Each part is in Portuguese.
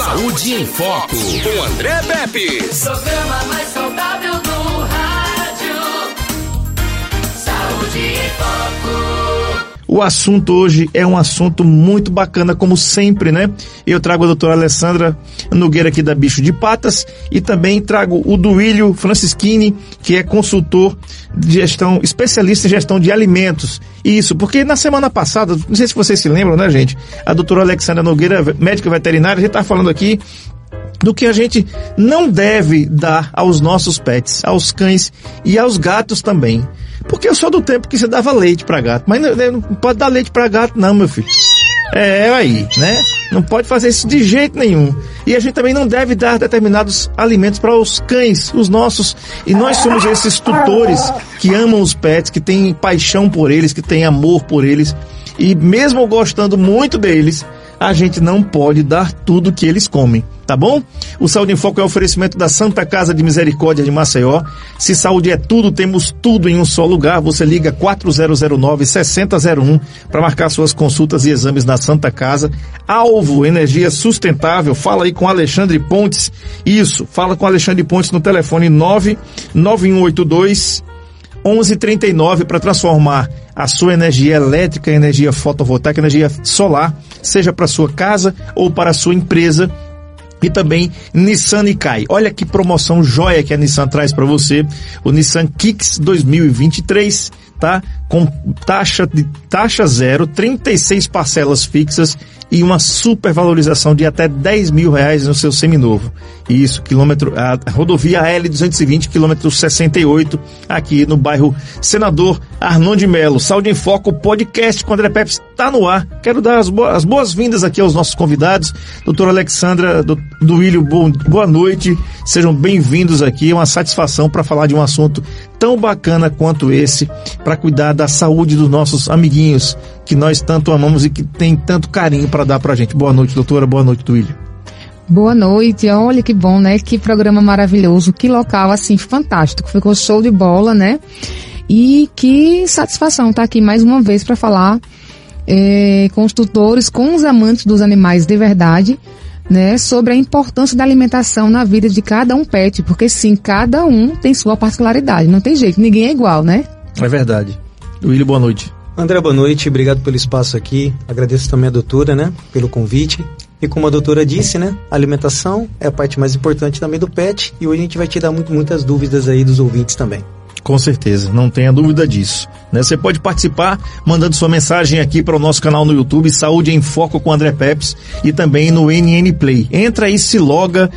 Saúde em Foco, com André Pepe. Programa mais saudável do rádio. Saúde em Foco. O assunto hoje é um assunto muito bacana, como sempre, né? Eu trago a doutora Alessandra Nogueira aqui da Bicho de Patas e também trago o Duílio Francischini, que é consultor de gestão, especialista em gestão de alimentos. Isso, porque na semana passada, não sei se vocês se lembram, né, gente? A doutora Alessandra Nogueira, médica veterinária, a gente tá falando aqui do que a gente não deve dar aos nossos pets, aos cães e aos gatos também. Porque eu sou do tempo que você dava leite para gato, mas não pode dar leite para gato não, meu filho. É aí, né? Não pode fazer isso de jeito nenhum. E a gente também não deve dar determinados alimentos para os cães, os nossos. E nós somos esses tutores que amam os pets, que têm paixão por eles, que têm amor por eles. E mesmo gostando muito deles, a gente não pode dar tudo que eles comem, tá bom? O Saúde em Foco é um oferecimento da Santa Casa de Misericórdia de Maceió. Se saúde é tudo, temos tudo em um só lugar. Você liga 4009-6001 para marcar suas consultas e exames na Santa Casa. Alvo Energia Sustentável, fala aí com Alexandre Pontes. Isso, fala com Alexandre Pontes no telefone 99182 1139 para transformar a sua energia elétrica em energia fotovoltaica, energia solar, seja para sua casa ou para a sua empresa. E também Nissan Nikai. Olha que promoção joia que a Nissan traz para você. O Nissan Kicks 2023, tá? Com taxa zero, 36 parcelas fixas e uma super valorização de até R$10 mil no seu seminovo. Isso, a rodovia L220, quilômetro 68, aqui no bairro Senador Arnon de Melo. Saúde em Foco, podcast com André Pepe está no ar. Quero dar as boas-vindas aqui aos nossos convidados. Doutora Alessandra, Duílio, boa noite. Sejam bem-vindos aqui. É uma satisfação para falar de um assunto tão bacana quanto esse, para cuidar da saúde dos nossos amiguinhos, que nós tanto amamos e que tem tanto carinho para dar pra gente. Boa noite, doutora. Boa noite, Duílio. Boa noite. Olha que bom, né? Que programa maravilhoso. Que local, assim, fantástico. Ficou show de bola, né? E que satisfação estar aqui mais uma vez para falar com os tutores, com os amantes dos animais de verdade, né? Sobre a importância da alimentação na vida de cada um pet. Porque, sim, cada um tem sua particularidade. Não tem jeito. Ninguém é igual, né? É verdade. Duílio, boa noite. André, boa noite, obrigado pelo espaço aqui, agradeço também a doutora, né, pelo convite. E como a doutora disse, né, a alimentação é a parte mais importante também do pet, e hoje a gente vai tirar muitas dúvidas aí dos ouvintes também. Com certeza, não tenha dúvida disso, né? Você pode participar mandando sua mensagem aqui para o nosso canal no YouTube, Saúde em Foco com André Pepe, e também no NN Play. Entra aí, se loga,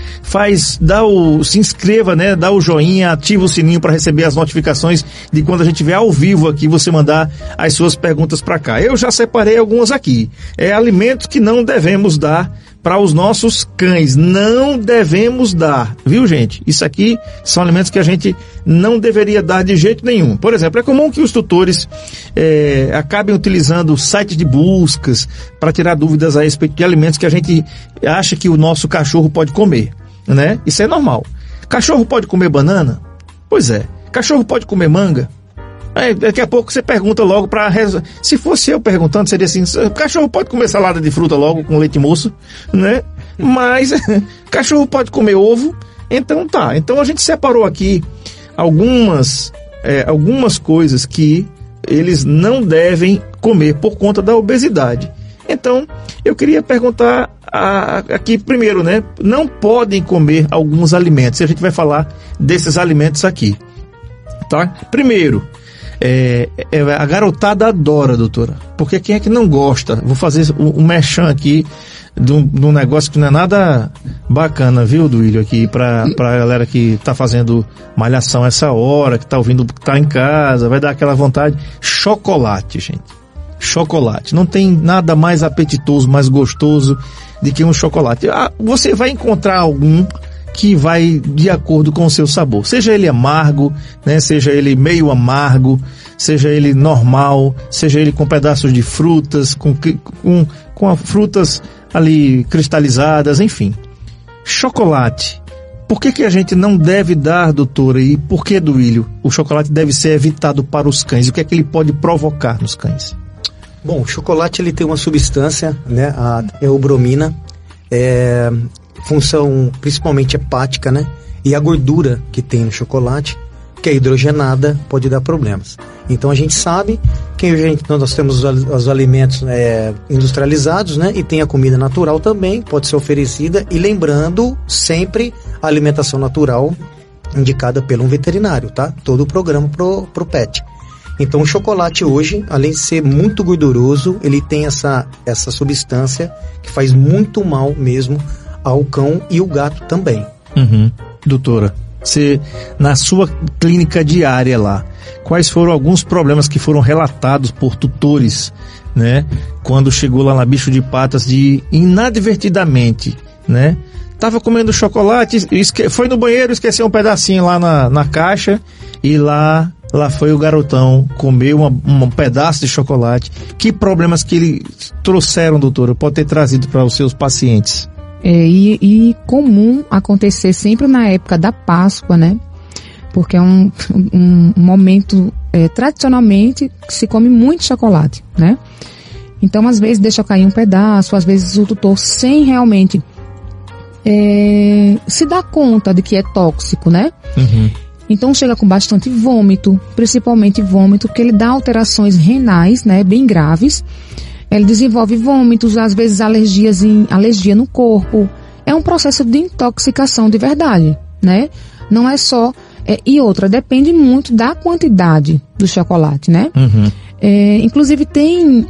se inscreva, né? Dá o joinha, ativa o sininho para receber as notificações de quando a gente estiver ao vivo aqui, você mandar as suas perguntas para cá. Eu já separei algumas aqui. Alimentos que não devemos dar para os nossos cães. Não devemos dar, viu, gente? Isso aqui são alimentos que a gente não deveria dar de jeito nenhum. Por exemplo, é comum que os tutores acabem utilizando sites de buscas para tirar dúvidas a respeito de alimentos que a gente acha que o nosso cachorro pode comer, né? Isso é normal. Cachorro pode comer banana? Pois é. Cachorro pode comer manga? Daqui a pouco você pergunta logo para... Se fosse eu perguntando, seria assim: cachorro pode comer salada de fruta logo com leite moço, né? Mas cachorro pode comer ovo? Então tá. Então a gente separou aqui algumas coisas que eles não devem comer por conta da obesidade. Então eu queria perguntar aqui primeiro, né? Não podem comer alguns alimentos. E a gente vai falar desses alimentos aqui, tá? Primeiro, a garotada adora, doutora, porque quem é que não gosta? Vou fazer um merchan aqui de um negócio que não é nada bacana, viu, Duílio, aqui pra galera que tá fazendo malhação essa hora, que tá ouvindo, que tá em casa, vai dar aquela vontade. Chocolate, gente. Chocolate. Não tem nada mais apetitoso, mais gostoso do que um chocolate. Você vai encontrar algum que vai de acordo com o seu sabor, seja ele amargo, né, seja ele meio amargo, seja ele normal, seja ele com pedaços de frutas, com frutas ali cristalizadas, enfim. Chocolate. Por que a gente não deve dar, doutora, e por que, Duílio, o chocolate deve ser evitado para os cães? O que é que ele pode provocar nos cães? Bom, o chocolate ele tem uma substância, né, a eubromina, função principalmente hepática, né? E a gordura que tem no chocolate, que é hidrogenada, pode dar problemas. Então a gente sabe que nós temos os alimentos industrializados, né? E tem a comida natural também, pode ser oferecida. E lembrando sempre a alimentação natural indicada pelo um veterinário, tá? Todo o programa pro pet. Então o chocolate hoje, além de ser muito gorduroso, ele tem essa substância que faz muito mal mesmo ao cão e o gato também. Doutora, você, na sua clínica diária lá, quais foram alguns problemas que foram relatados por tutores, né? Quando chegou lá na Bicho de Patas de inadvertidamente, né? Tava comendo chocolate, foi no banheiro, esqueceu um pedacinho lá na caixa e lá foi o garotão comer um pedaço de chocolate. Que problemas que eles trouxeram, doutora? Pode ter trazido para os seus pacientes? E comum acontecer sempre na época da Páscoa, né? Porque é um momento, tradicionalmente, que se come muito chocolate, né? Então, às vezes, deixa cair um pedaço, às vezes o tutor, sem realmente se dar conta de que é tóxico, né? Então, chega com bastante vômito, principalmente vômito, porque ele dá alterações renais, né? Bem graves. Ele desenvolve vômitos, às vezes alergia no corpo. É um processo de intoxicação de verdade, né? Não é só... e outra, depende muito da quantidade do chocolate, né? Inclusive tem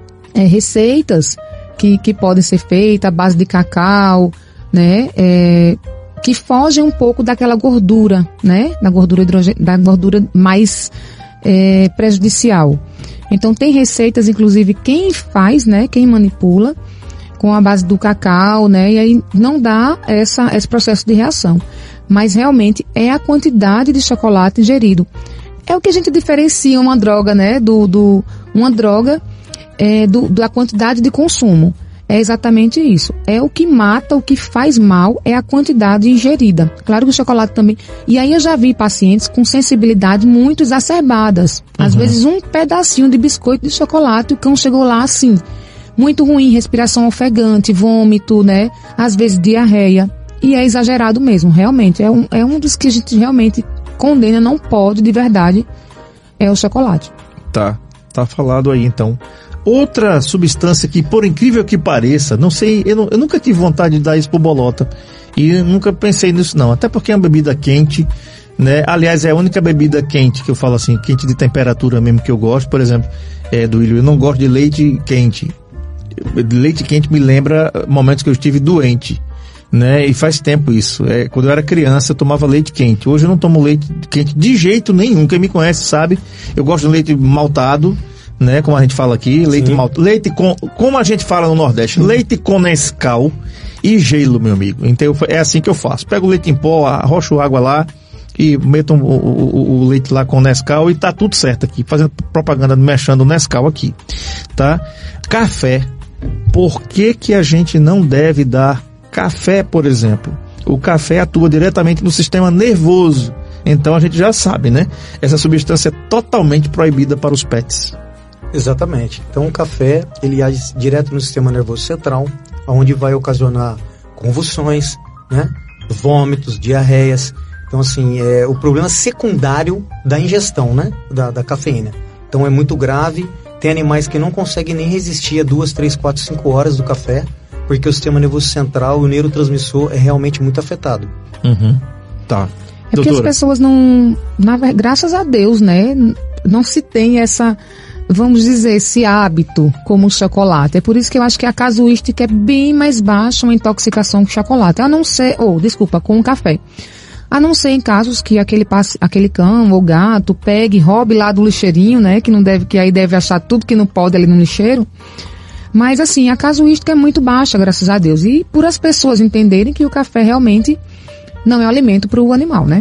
receitas que podem ser feitas à base de cacau, né? Que fogem um pouco daquela gordura, né? Da gordura mais prejudicial. Então tem receitas, inclusive, quem faz, né? Quem manipula com a base do cacau, né? E aí não dá esse processo de reação. Mas realmente é a quantidade de chocolate ingerido. É o que a gente diferencia uma droga, né? Uma droga da quantidade de consumo. É exatamente isso. É o que mata, o que faz mal é a quantidade ingerida. Claro que o chocolate também. E aí eu já vi pacientes com sensibilidade muito exacerbadas. Às vezes um pedacinho de biscoito de chocolate, o cão chegou lá assim, muito ruim, respiração ofegante, vômito, né? Às vezes diarreia. E é exagerado mesmo, realmente. É um dos que a gente realmente condena, não pode, de verdade, é o chocolate. Tá falado aí então. Outra substância que, por incrível que pareça, não sei, eu nunca tive vontade de dar isso pro Bolota. E eu nunca pensei nisso não. Até porque é uma bebida quente, né? Aliás, é a única bebida quente que eu falo assim, quente de temperatura mesmo que eu gosto. Por exemplo, Duílio, eu não gosto de leite quente. Leite quente me lembra momentos que eu estive doente, né? E faz tempo isso. Quando eu era criança eu tomava leite quente. Hoje eu não tomo leite quente de jeito nenhum. Quem me conhece sabe, eu gosto de leite maltado, né? Como a gente fala aqui, leite maltado. Leite com, como a gente fala no Nordeste, leite com Nescau e gelo, meu amigo. Então é assim que eu faço. Pego o leite em pó, arrocho água lá e meto o leite lá com Nescau e tá tudo certo aqui. Fazendo propaganda, mexendo o Nescau aqui, tá? Café. Por que a gente não deve dar café, por exemplo? O café atua diretamente no sistema nervoso. Então a gente já sabe, né? Essa substância é totalmente proibida para os pets. Exatamente. Então o café, ele age direto no sistema nervoso central, onde vai ocasionar convulsões, né? Vômitos, diarreias. Então assim, é o problema secundário da ingestão, né? Da cafeína. Então é muito grave. Tem animais que não conseguem nem resistir a 2, 3, 4, 5 horas do café, porque o sistema nervoso central, o neurotransmissor, é realmente muito afetado. Tá. É porque as pessoas não... graças a Deus, né? Não se tem vamos dizer, esse hábito como o chocolate. É por isso que eu acho que a casuística é bem mais baixa uma intoxicação com chocolate. A não ser... com o café. A não ser em casos que aquele cão ou gato pegue e roube lá do lixeirinho, né? Que aí deve achar tudo que não pode ali no lixeiro. Mas assim, a casuística é muito baixa, graças a Deus. E por as pessoas entenderem que o café realmente não é um alimento para o animal, né?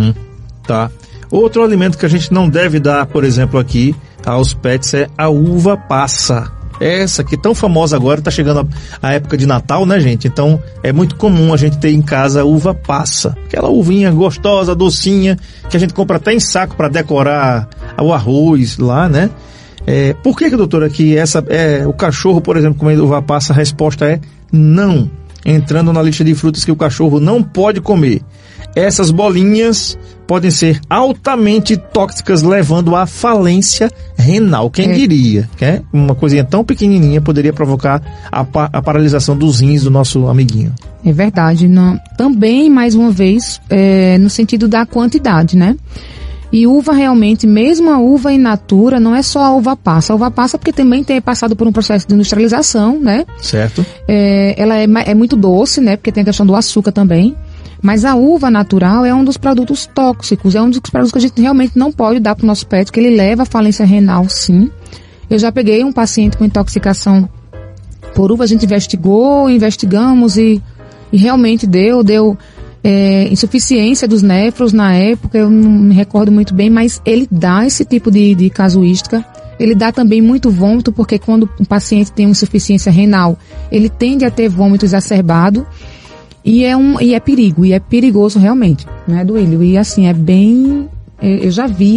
Tá. Outro alimento que a gente não deve dar, por exemplo, aqui aos pets é a uva passa. Essa que tão famosa agora, tá chegando a época de Natal, né, gente? Então é muito comum a gente ter em casa uva passa. Aquela uvinha gostosa, docinha, que a gente compra até em saco para decorar o arroz lá, né? Por que, doutora, que o cachorro, por exemplo, comendo uva passa, a resposta é não. entrando na lista de frutas que o cachorro não pode comer. Essas bolinhas podem ser altamente tóxicas, levando à falência renal. Quem diria, que uma coisinha tão pequenininha poderia provocar a paralisação dos rins do nosso amiguinho. É verdade. Também, mais uma vez, no sentido da quantidade, né? E uva realmente, mesmo a uva in natura, não é só a uva passa. A uva passa porque também tem passado por um processo de industrialização, né? Certo. Ela é muito doce, né? Porque tem a questão do açúcar também. Mas a uva natural é um dos produtos tóxicos, é um dos produtos que a gente realmente não pode dar para o nosso pet, que ele leva à falência renal, sim. Eu já peguei um paciente com intoxicação por uva, a gente investigamos e realmente deu insuficiência dos néfros na época, eu não me recordo muito bem, mas ele dá esse tipo de casuística. Ele dá também muito vômito, porque quando o paciente tem uma insuficiência renal, ele tende a ter vômito exacerbado. E é perigoso realmente, né, Duílio? E assim, eu já vi,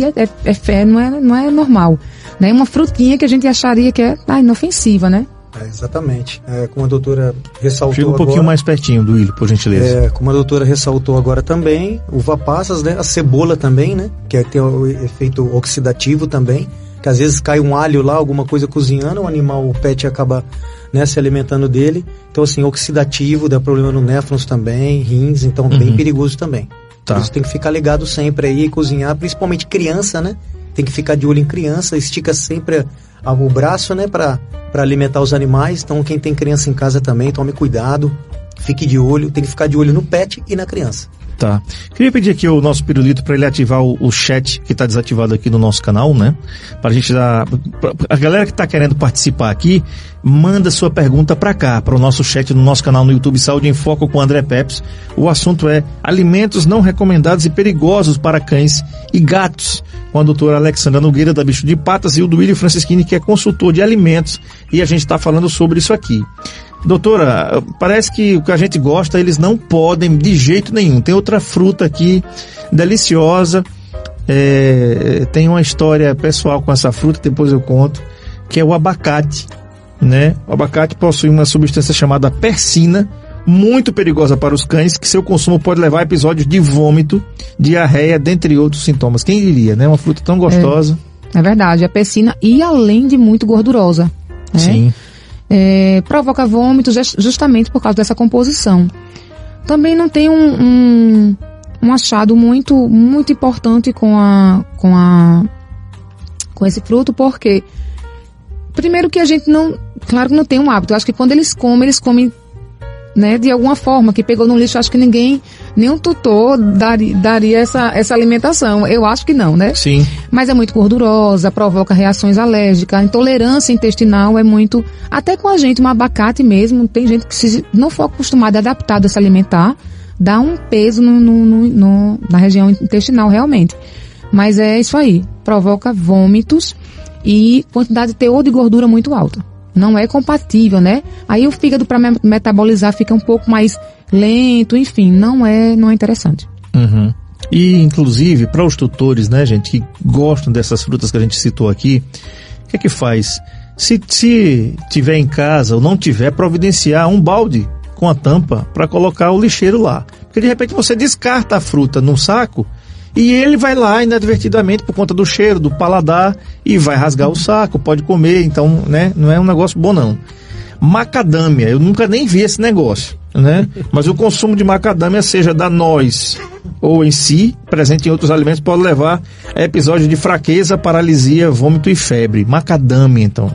não é normal, né? Uma frutinha que a gente acharia que é inofensiva, né? Exatamente. Como a doutora ressaltou Chega um pouquinho mais pertinho, Duílio, por gentileza. Como a doutora ressaltou agora também, uva passas, né? A cebola também, né? Que tem o efeito oxidativo também, que às vezes cai um alho lá, alguma coisa cozinhando, o pet acaba, né, se alimentando dele. Então, assim, oxidativo, dá problema no néfrons também, rins, então bem perigoso também. Tá. Por isso tem que ficar ligado sempre aí, cozinhar, principalmente criança, né? Tem que ficar de olho em criança, estica sempre o braço, né, para alimentar os animais. Então, quem tem criança em casa também, tome cuidado, fique de olho, tem que ficar de olho no pet e na criança. Tá. Queria pedir aqui ao nosso Pirulito para ele ativar o chat que está desativado aqui no nosso canal, né? Para a gente dar... A galera que está querendo participar aqui, manda sua pergunta para cá, para o nosso chat no nosso canal no YouTube Saúde em Foco com André Peps. O assunto é alimentos não recomendados e perigosos para cães e gatos, com a doutora Alexandra Nogueira, da Bicho de Patas, e o Duílio Francisquini, que é consultor de alimentos, e a gente está falando sobre isso aqui. Doutora, parece que o que a gente gosta, eles não podem de jeito nenhum. Tem outra fruta aqui, deliciosa, tem uma história pessoal com essa fruta, depois eu conto, que é o abacate, né? O abacate possui uma substância chamada persina, muito perigosa para os cães, que seu consumo pode levar a episódios de vômito, diarreia, dentre outros sintomas. Quem diria, né? Uma fruta tão gostosa. É verdade, a persina, e além de muito gordurosa, né? Sim. Provoca vômitos justamente por causa dessa composição. Também não tem um achado muito, muito importante com esse fruto, porque primeiro que a gente claro que não tem um hábito. Eu acho que quando eles comem, né, de alguma forma, que pegou no lixo. Acho que nenhum tutor daria essa alimentação. Eu acho que não, né? Sim. Mas é muito gordurosa, provoca reações alérgicas, a intolerância intestinal é muito... Até com a gente, um abacate mesmo, tem gente que se não for acostumada, adaptada a se alimentar, dá um peso na região intestinal realmente. Mas é isso aí, provoca vômitos e quantidade de teor de gordura muito alta. Não é compatível, né? Aí o fígado para metabolizar fica um pouco mais lento, enfim, não é interessante. Uhum. E, inclusive, para os tutores, né, gente, que gostam dessas frutas que a gente citou aqui, o que faz? Se tiver em casa ou não tiver, providenciar um balde com a tampa para colocar o lixeiro lá. Porque, de repente, você descarta a fruta num saco e ele vai lá inadvertidamente por conta do cheiro, do paladar, e vai rasgar o saco, pode comer, então, né, não é um negócio bom não. Macadâmia, eu nunca nem vi esse negócio, né? Mas o consumo de macadâmia, seja da noz ou em si, presente em outros alimentos, pode levar a episódios de fraqueza, paralisia, vômito e febre. Macadâmia, então.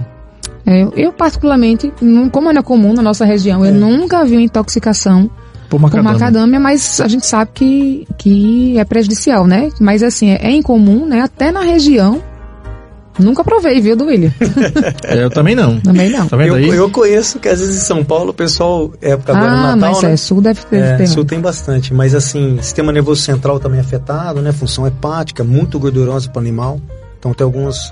Eu particularmente, como é comum na nossa região, eu nunca vi uma intoxicação por macadâmia, mas a gente sabe que é prejudicial, né? Mas assim, é incomum, né? Até na região. Nunca provei, viu, Duílio? Eu também não. Também não. Tá vendo aí? Eu conheço que às vezes em São Paulo o pessoal, época agora no Natal, mas né? Sul deve ter. Sul tem bastante, mas assim, sistema nervoso central também afetado, né? Função hepática, muito gordurosa para o animal. Então tem alguns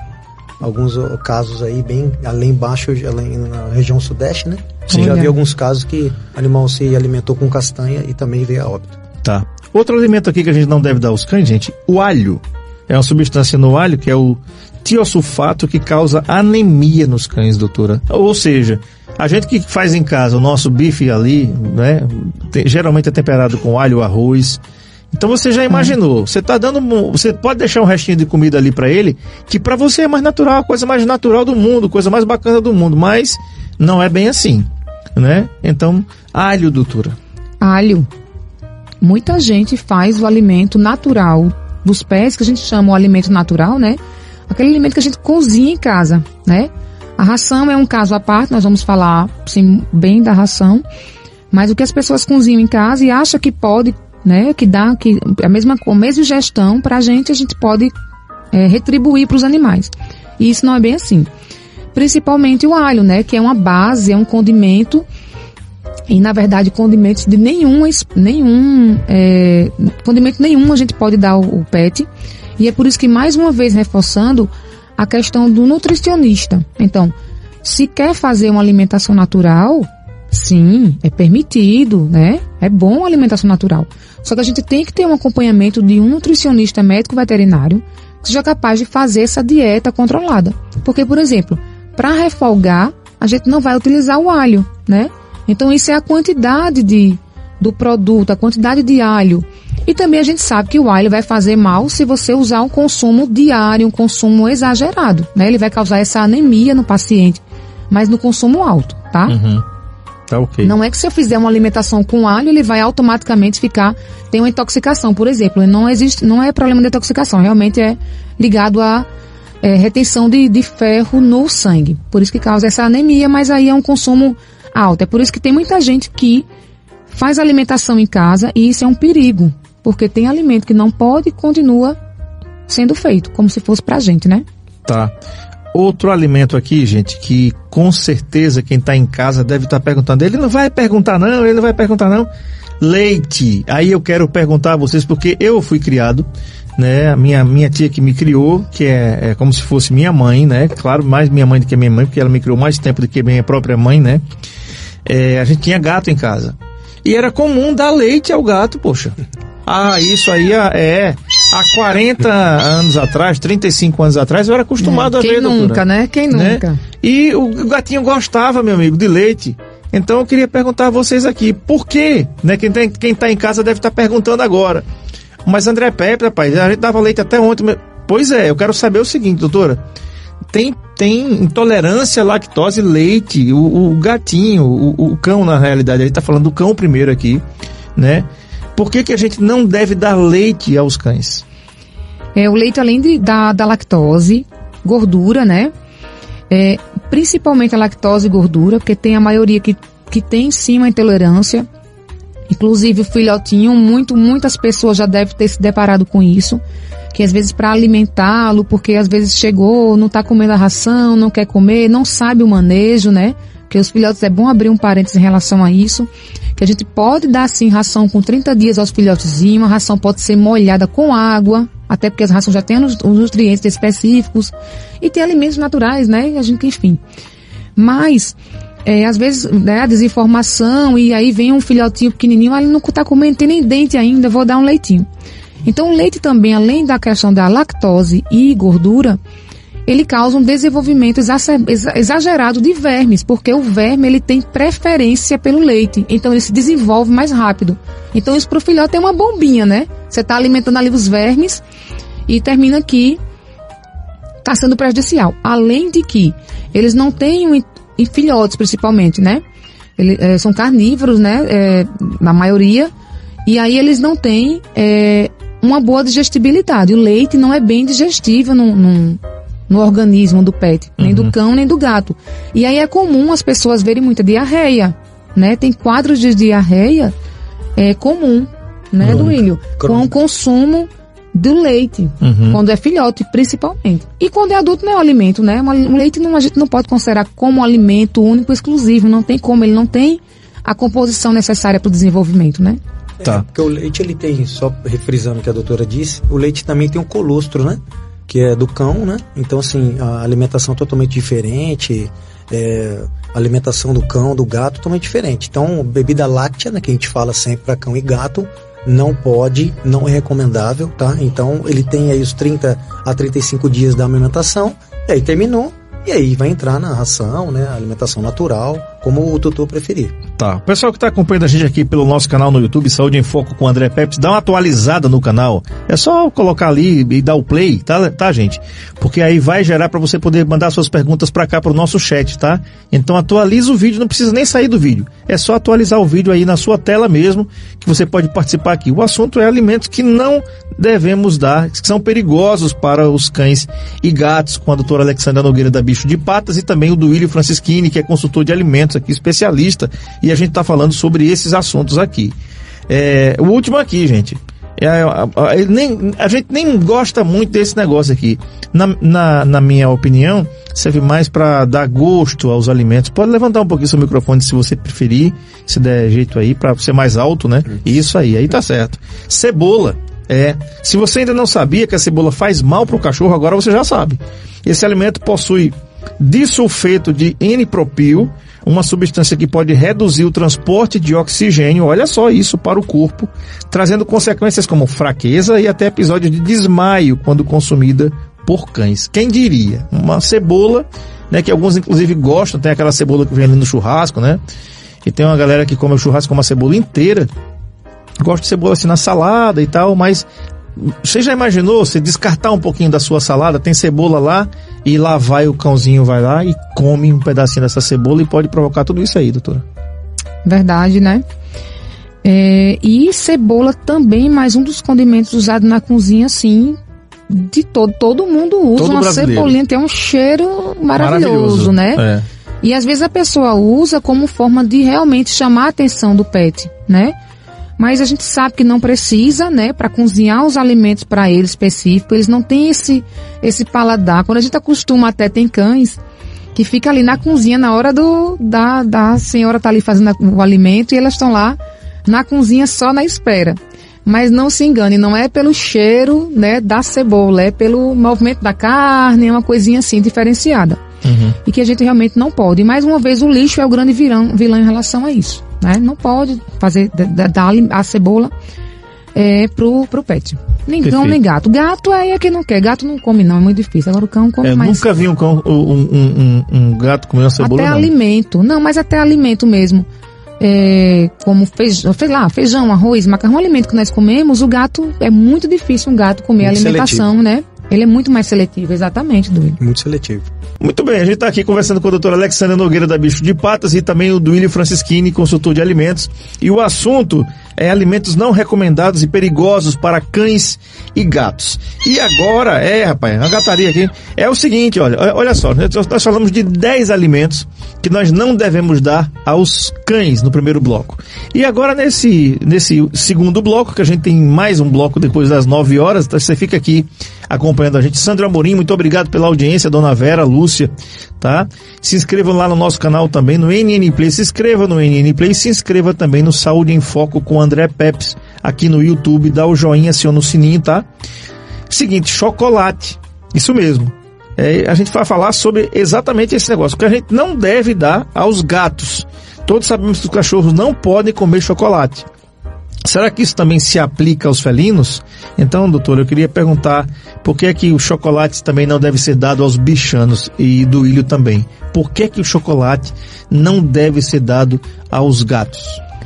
casos aí bem além baixo, além na região sudeste, né? Sim. Já vi alguns casos que o animal se alimentou com castanha e também veio a óbito. Tá. Outro alimento aqui que a gente não deve dar aos cães, gente, o alho. É uma substância no alho que é o tiosulfato, que causa anemia nos cães, doutora. Ou seja, A gente que faz em casa o nosso bife ali, né? Geralmente é temperado com alho ou arroz. Então você já imaginou, você pode deixar um restinho de comida ali para ele, que para você é mais natural, a coisa mais natural do mundo, coisa mais bacana do mundo, mas não é bem assim, né? Então, alho, doutora. Alho. Muita gente faz o alimento natural dos pés, que a gente chama o alimento natural, né? Aquele alimento que a gente cozinha em casa, né? A ração é um caso à parte, nós vamos falar, sim, bem da ração, mas o que as pessoas cozinham em casa e acham que pode, né, que a mesma gestão para a gente pode retribuir para os animais. E isso não é bem assim. Principalmente o alho, né, que é uma base, é um condimento, e na verdade condimentos de condimento nenhum a gente pode dar ao pet, e é por isso que, mais uma vez reforçando, a questão do nutricionista. Então, se quer fazer uma alimentação natural, sim, é permitido, né? É bom a alimentação natural. Só que a gente tem que ter um acompanhamento de um nutricionista médico veterinário que seja capaz de fazer essa dieta controlada. Porque, por exemplo, para refolgar, a gente não vai utilizar o alho, né? Então, isso é a quantidade do produto, a quantidade de alho. E também a gente sabe que o alho vai fazer mal se você usar um consumo diário, um consumo exagerado, né? Ele vai causar essa anemia no paciente, mas no consumo alto, tá? Uhum. Tá ok. Não é que se eu fizer uma alimentação com alho, ele vai automaticamente tem uma intoxicação, por exemplo. Não é problema de intoxicação, realmente é ligado à retenção de ferro no sangue. Por isso que causa essa anemia, mas aí é um consumo alto. É por isso que tem muita gente que faz alimentação em casa e isso é um perigo, porque tem alimento que não pode e continua sendo feito, como se fosse pra gente, né? Tá. Outro alimento aqui, gente, que com certeza quem está em casa deve estar perguntando. Ele não vai perguntar não. Leite. Aí eu quero perguntar a vocês, porque eu fui criado, né? A minha tia que me criou, que é como se fosse minha mãe, né? Claro, mais minha mãe do que minha mãe, porque ela me criou mais tempo do que minha própria mãe, né? A gente tinha gato em casa. E era comum dar leite ao gato, poxa. Isso aí há 40 anos atrás, 35 anos atrás, eu era acostumado a ver, Quem nunca, doutora, né? Quem nunca? E o gatinho gostava, meu amigo, de leite. Então eu queria perguntar a vocês aqui, por quê? Né? Quem tá em casa deve estar perguntando agora. Mas André Pepe, rapaz, a gente dava leite até ontem. Pois é, eu quero saber o seguinte, doutora. Tem intolerância à lactose, leite, o gatinho, o cão, na realidade, ele tá falando do cão primeiro aqui, né? Por que a gente não deve dar leite aos cães? O leite, além da lactose, gordura, né? Principalmente a lactose e gordura, porque tem a maioria que tem sim uma intolerância. Inclusive o filhotinho, muitas pessoas já devem ter se deparado com isso, que às vezes para alimentá-lo, porque às vezes chegou, não está comendo a ração, não quer comer, não sabe o manejo, né? Porque os filhotes, é bom abrir um parênteses em relação a isso, que a gente pode dar sim ração com 30 dias aos filhotezinhos, a ração pode ser molhada com água, até porque as rações já têm os nutrientes específicos, e tem alimentos naturais, né? A gente, enfim. Mas, às vezes, né, a desinformação, e aí vem um filhotinho pequenininho, ele não está comendo, tem nem dente ainda, vou dar um leitinho. Então o leite também, além da questão da lactose e gordura, ele causa um desenvolvimento exagerado de vermes, porque o verme ele tem preferência pelo leite, então ele se desenvolve mais rápido. Então isso para o filhote é uma bombinha, né? Você está alimentando ali os vermes e termina que está sendo prejudicial. Além de que eles não têm, em filhotes principalmente, né? Eles são carnívoros, né? Na maioria, e aí eles não têm uma boa digestibilidade. O leite não é bem digestível no organismo do pet, nem do cão, nem do gato. E aí é comum as pessoas verem muita diarreia, né? Tem quadros de diarreia comum, né, Duílio? Com o consumo do leite, quando é filhote, principalmente. E quando é adulto não é um alimento, né? O leite a gente não pode considerar como um alimento único, exclusivo, não tem como, ele não tem a composição necessária para o desenvolvimento, né? Tá. Porque o leite, ele tem, só refrisando o que a doutora disse, o leite também tem um colostro, né? Que é do cão, né? Então, assim, a alimentação é totalmente diferente, a alimentação do cão, do gato, totalmente diferente. Então, bebida láctea, né, que a gente fala sempre para cão e gato, não pode, não é recomendável, tá? Então, ele tem aí os 30 a 35 dias da alimentação, e aí terminou, e aí vai entrar na ração, né? A alimentação natural, como o tutor preferir. Tá. O pessoal que está acompanhando a gente aqui pelo nosso canal no YouTube, Saúde em Foco com o André Peps, dá uma atualizada no canal. É só colocar ali e dar o play, tá, gente? Porque aí vai gerar para você poder mandar suas perguntas para cá pro nosso chat, tá? Então atualiza o vídeo, não precisa nem sair do vídeo. É só atualizar o vídeo aí na sua tela mesmo, que você pode participar aqui. O assunto é alimentos que não devemos dar, que são perigosos para os cães e gatos, com a doutora Alexandra Nogueira da Bicho de Patas e também o Duílio Francischini, que é consultor de alimentos aqui, especialista, e a gente está falando sobre esses assuntos aqui. O último aqui, gente, a gente nem gosta muito desse negócio aqui. Na minha opinião, serve mais para dar gosto aos alimentos. Pode levantar um pouquinho seu microfone se você preferir, se der jeito aí, para ser mais alto, né? Isso aí tá certo. Cebola. Se você ainda não sabia que a cebola faz mal para o cachorro, agora você já sabe. Esse alimento possui disulfeto de N-propil, uma substância que pode reduzir o transporte de oxigênio, olha só isso, para o corpo, trazendo consequências como fraqueza e até episódios de desmaio quando consumida por cães. Quem diria? Uma cebola, né, que alguns inclusive gostam, tem aquela cebola que vem ali no churrasco, né? E tem uma galera que come o churrasco com uma cebola inteira. Gosto de cebola assim na salada e tal, mas você já imaginou você descartar um pouquinho da sua salada, tem cebola lá, e lá vai o cãozinho, vai lá e come um pedacinho dessa cebola e pode provocar tudo isso aí, doutora? Verdade, né? E cebola também, mais um dos condimentos usados na cozinha, assim, de todo mundo usa todo uma brasileiro. Cebolinha, tem um cheiro maravilhoso, né? E às vezes a pessoa usa como forma de realmente chamar a atenção do pet, né? Mas a gente sabe que não precisa, né, para cozinhar os alimentos para eles específicos, eles não têm esse paladar. Quando a gente acostuma, até tem cães que fica ali na cozinha na hora da senhora tá ali fazendo o alimento e elas estão lá na cozinha só na espera. Mas não se engane, não é pelo cheiro, né, da cebola, é pelo movimento da carne, é uma coisinha assim diferenciada. E que a gente realmente não pode. E mais uma vez o lixo é o grande vilão em relação a isso, né? Não pode fazer dar a cebola pro pet. Nem cão, nem gato. Gato é que não quer. Gato não come não, é muito difícil. Agora o cão come mais. Nunca vi um gato comer uma cebola, até não. Alimento. Não, mas até alimento mesmo. Como feijão, arroz, macarrão, alimento que nós comemos, o gato, é muito difícil um gato comer muito alimentação, seletivo. Né? Ele é muito mais seletivo, exatamente, Duílio. Muito seletivo. Muito bem, a gente está aqui conversando com a doutora Alexandra Nogueira da Bicho de Patas e também o Duílio Francischini, consultor de alimentos. E o assunto é alimentos não recomendados e perigosos para cães e gatos. E agora, rapaz, uma gataria aqui, é o seguinte, olha só, nós falamos de 10 alimentos que nós não devemos dar aos cães no primeiro bloco. E agora nesse segundo bloco, que a gente tem mais um bloco depois das 9 horas, então você fica aqui acompanhando a gente. Sandro Amorim, muito obrigado pela audiência, dona Vera, Lúcia, tá? Se inscrevam lá no nosso canal também, no NN Play, se inscreva no NN Play, se inscreva também no Saúde em Foco com André Peps, aqui no YouTube, dá o joinha, aciona o sininho, tá? Seguinte, chocolate, isso mesmo. A gente vai falar sobre exatamente esse negócio, que a gente não deve dar aos gatos. Todos sabemos que os cachorros não podem comer chocolate. Será que isso também se aplica aos felinos? Então, doutor, eu queria perguntar por que é que o chocolate também não deve ser dado aos bichanos e do Duílio também? Por que é que o chocolate não deve ser dado aos gatos?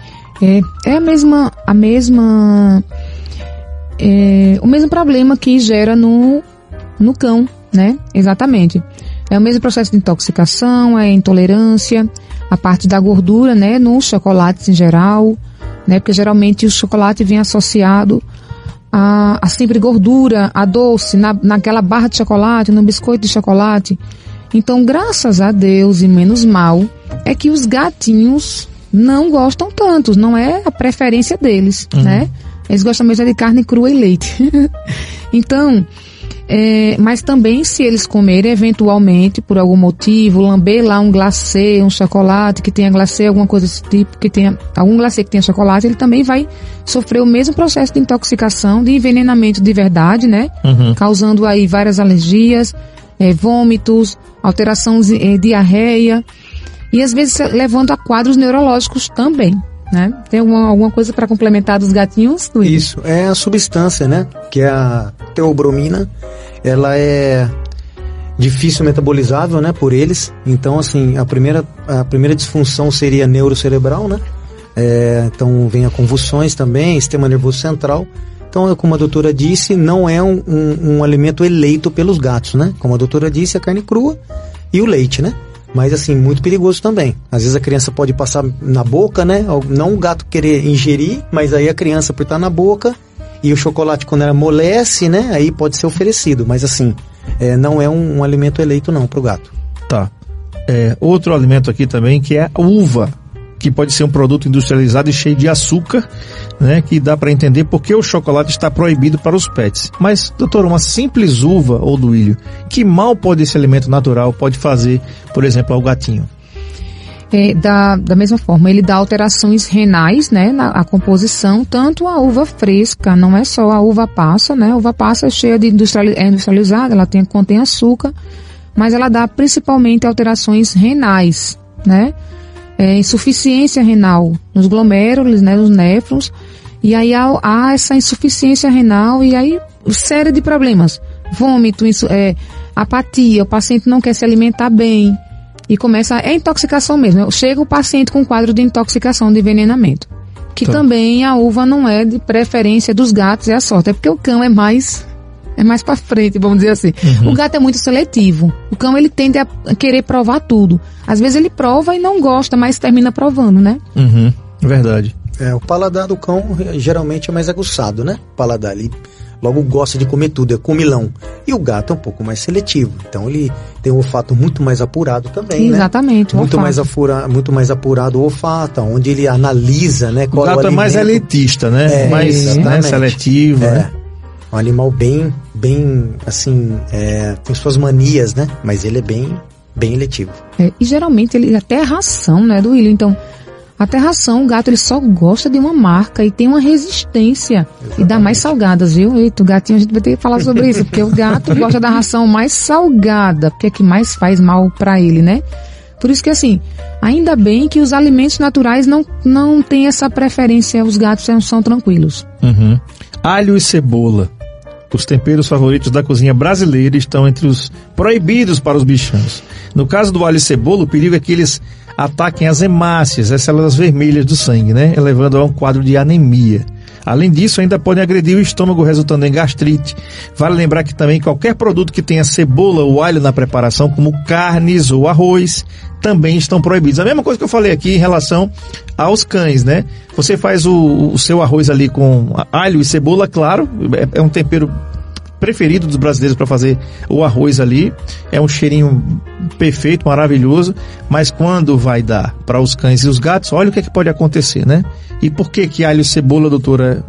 O mesmo problema que gera no cão, né? Exatamente. É o mesmo processo de intoxicação, é intolerância, a parte da gordura, né? Nos chocolates em geral, né? Porque geralmente o chocolate vem associado a sempre gordura, a doce, naquela barra de chocolate, no biscoito de chocolate. Então, graças a Deus e menos mal, é que os gatinhos não gostam tanto, não é a preferência deles, né? Eles gostam mesmo de carne crua e leite. Então, mas também se eles comerem eventualmente, por algum motivo, lamber lá um glacê, um chocolate que tenha glacê, alguma coisa desse tipo, que tenha algum glacê que tenha chocolate, ele também vai sofrer o mesmo processo de intoxicação, de envenenamento de verdade, né? Causando aí várias alergias, vômitos, alteração, diarreia e às vezes levando a quadros neurológicos também, né? Tem alguma coisa para complementar dos gatinhos, Luiz? Isso, é a substância, né? Que é a teobromina. Ela é difícil metabolizável, né, por eles. Então, assim, a primeira disfunção seria neurocerebral, né? Então, vem a convulsões também, sistema nervoso central. Então, como a doutora disse, não é um alimento eleito pelos gatos, né? Como a doutora disse, a carne crua e o leite, né? Mas, assim, muito perigoso também. Às vezes a criança pode passar na boca, né? Não o gato querer ingerir, mas aí a criança por estar na boca, e o chocolate, quando ela amolece, né? Aí pode ser oferecido. Mas, assim, não é um alimento eleito, não, para o gato. Tá. Outro alimento aqui também, que é a uva, que pode ser um produto industrializado e cheio de açúcar, né? Que dá para entender porque o chocolate está proibido para os pets. Mas, doutor, uma simples uva ou duílio, que mal pode esse alimento natural pode fazer, por exemplo, ao gatinho? Da mesma forma, ele dá alterações renais, né, na composição, tanto a uva fresca, não é só a uva passa, né? A uva passa é cheia de industrializada, ela contém açúcar, mas ela dá principalmente alterações renais, né? Insuficiência renal nos glomérulos, né, nos néfrons, e aí há essa insuficiência renal e aí série de problemas, vômito, apatia, o paciente não quer se alimentar bem e começa a intoxicação mesmo. Chega o paciente com quadro de intoxicação, de envenenamento, que também a uva não é de preferência dos gatos, é a sorte, é porque o cão é mais para frente, vamos dizer assim. Uhum. O gato é muito seletivo. O cão, ele tende a querer provar tudo. Às vezes ele prova e não gosta, mas termina provando, né? Uhum. Verdade. O paladar do cão geralmente é mais aguçado, né? O paladar, ele logo gosta de comer tudo, é comilão. E o gato é um pouco mais seletivo. Então ele tem um olfato muito mais apurado também, exatamente, né? Muito mais apurado o olfato, onde ele analisa, né? O gato é mais elitista, né? Mais seletivo, né? Um animal bem, assim, tem suas manias, né? Mas ele é bem eletivo. E geralmente ele até a ração, né, do William? Então, até a ração, o gato ele só gosta de uma marca e tem uma resistência. Exatamente. E dá mais salgadas, viu? Eita, o gatinho, a gente vai ter que falar sobre isso, porque o gato gosta da ração mais salgada, porque é que mais faz mal pra ele, né? Por isso que, assim, ainda bem que os alimentos naturais não têm essa preferência, os gatos são tranquilos. Uhum. Alho e cebola. Os temperos favoritos da cozinha brasileira estão entre os proibidos para os bichanos. No caso do alho e cebola, o perigo é que eles ataquem as hemácias, as células vermelhas do sangue, né? Levando a um quadro de anemia. Além disso, ainda podem agredir o estômago, resultando em gastrite. Vale lembrar que também qualquer produto que tenha cebola ou alho na preparação, como carnes ou arroz, também estão proibidos. A mesma coisa que eu falei aqui em relação aos cães, né? Você faz o seu arroz ali com alho e cebola, claro, é um tempero preferido dos brasileiros para fazer o arroz ali, é um cheirinho perfeito, maravilhoso, mas quando vai dar para os cães e os gatos, olha o que pode acontecer, né? E por que alho e cebola, doutora,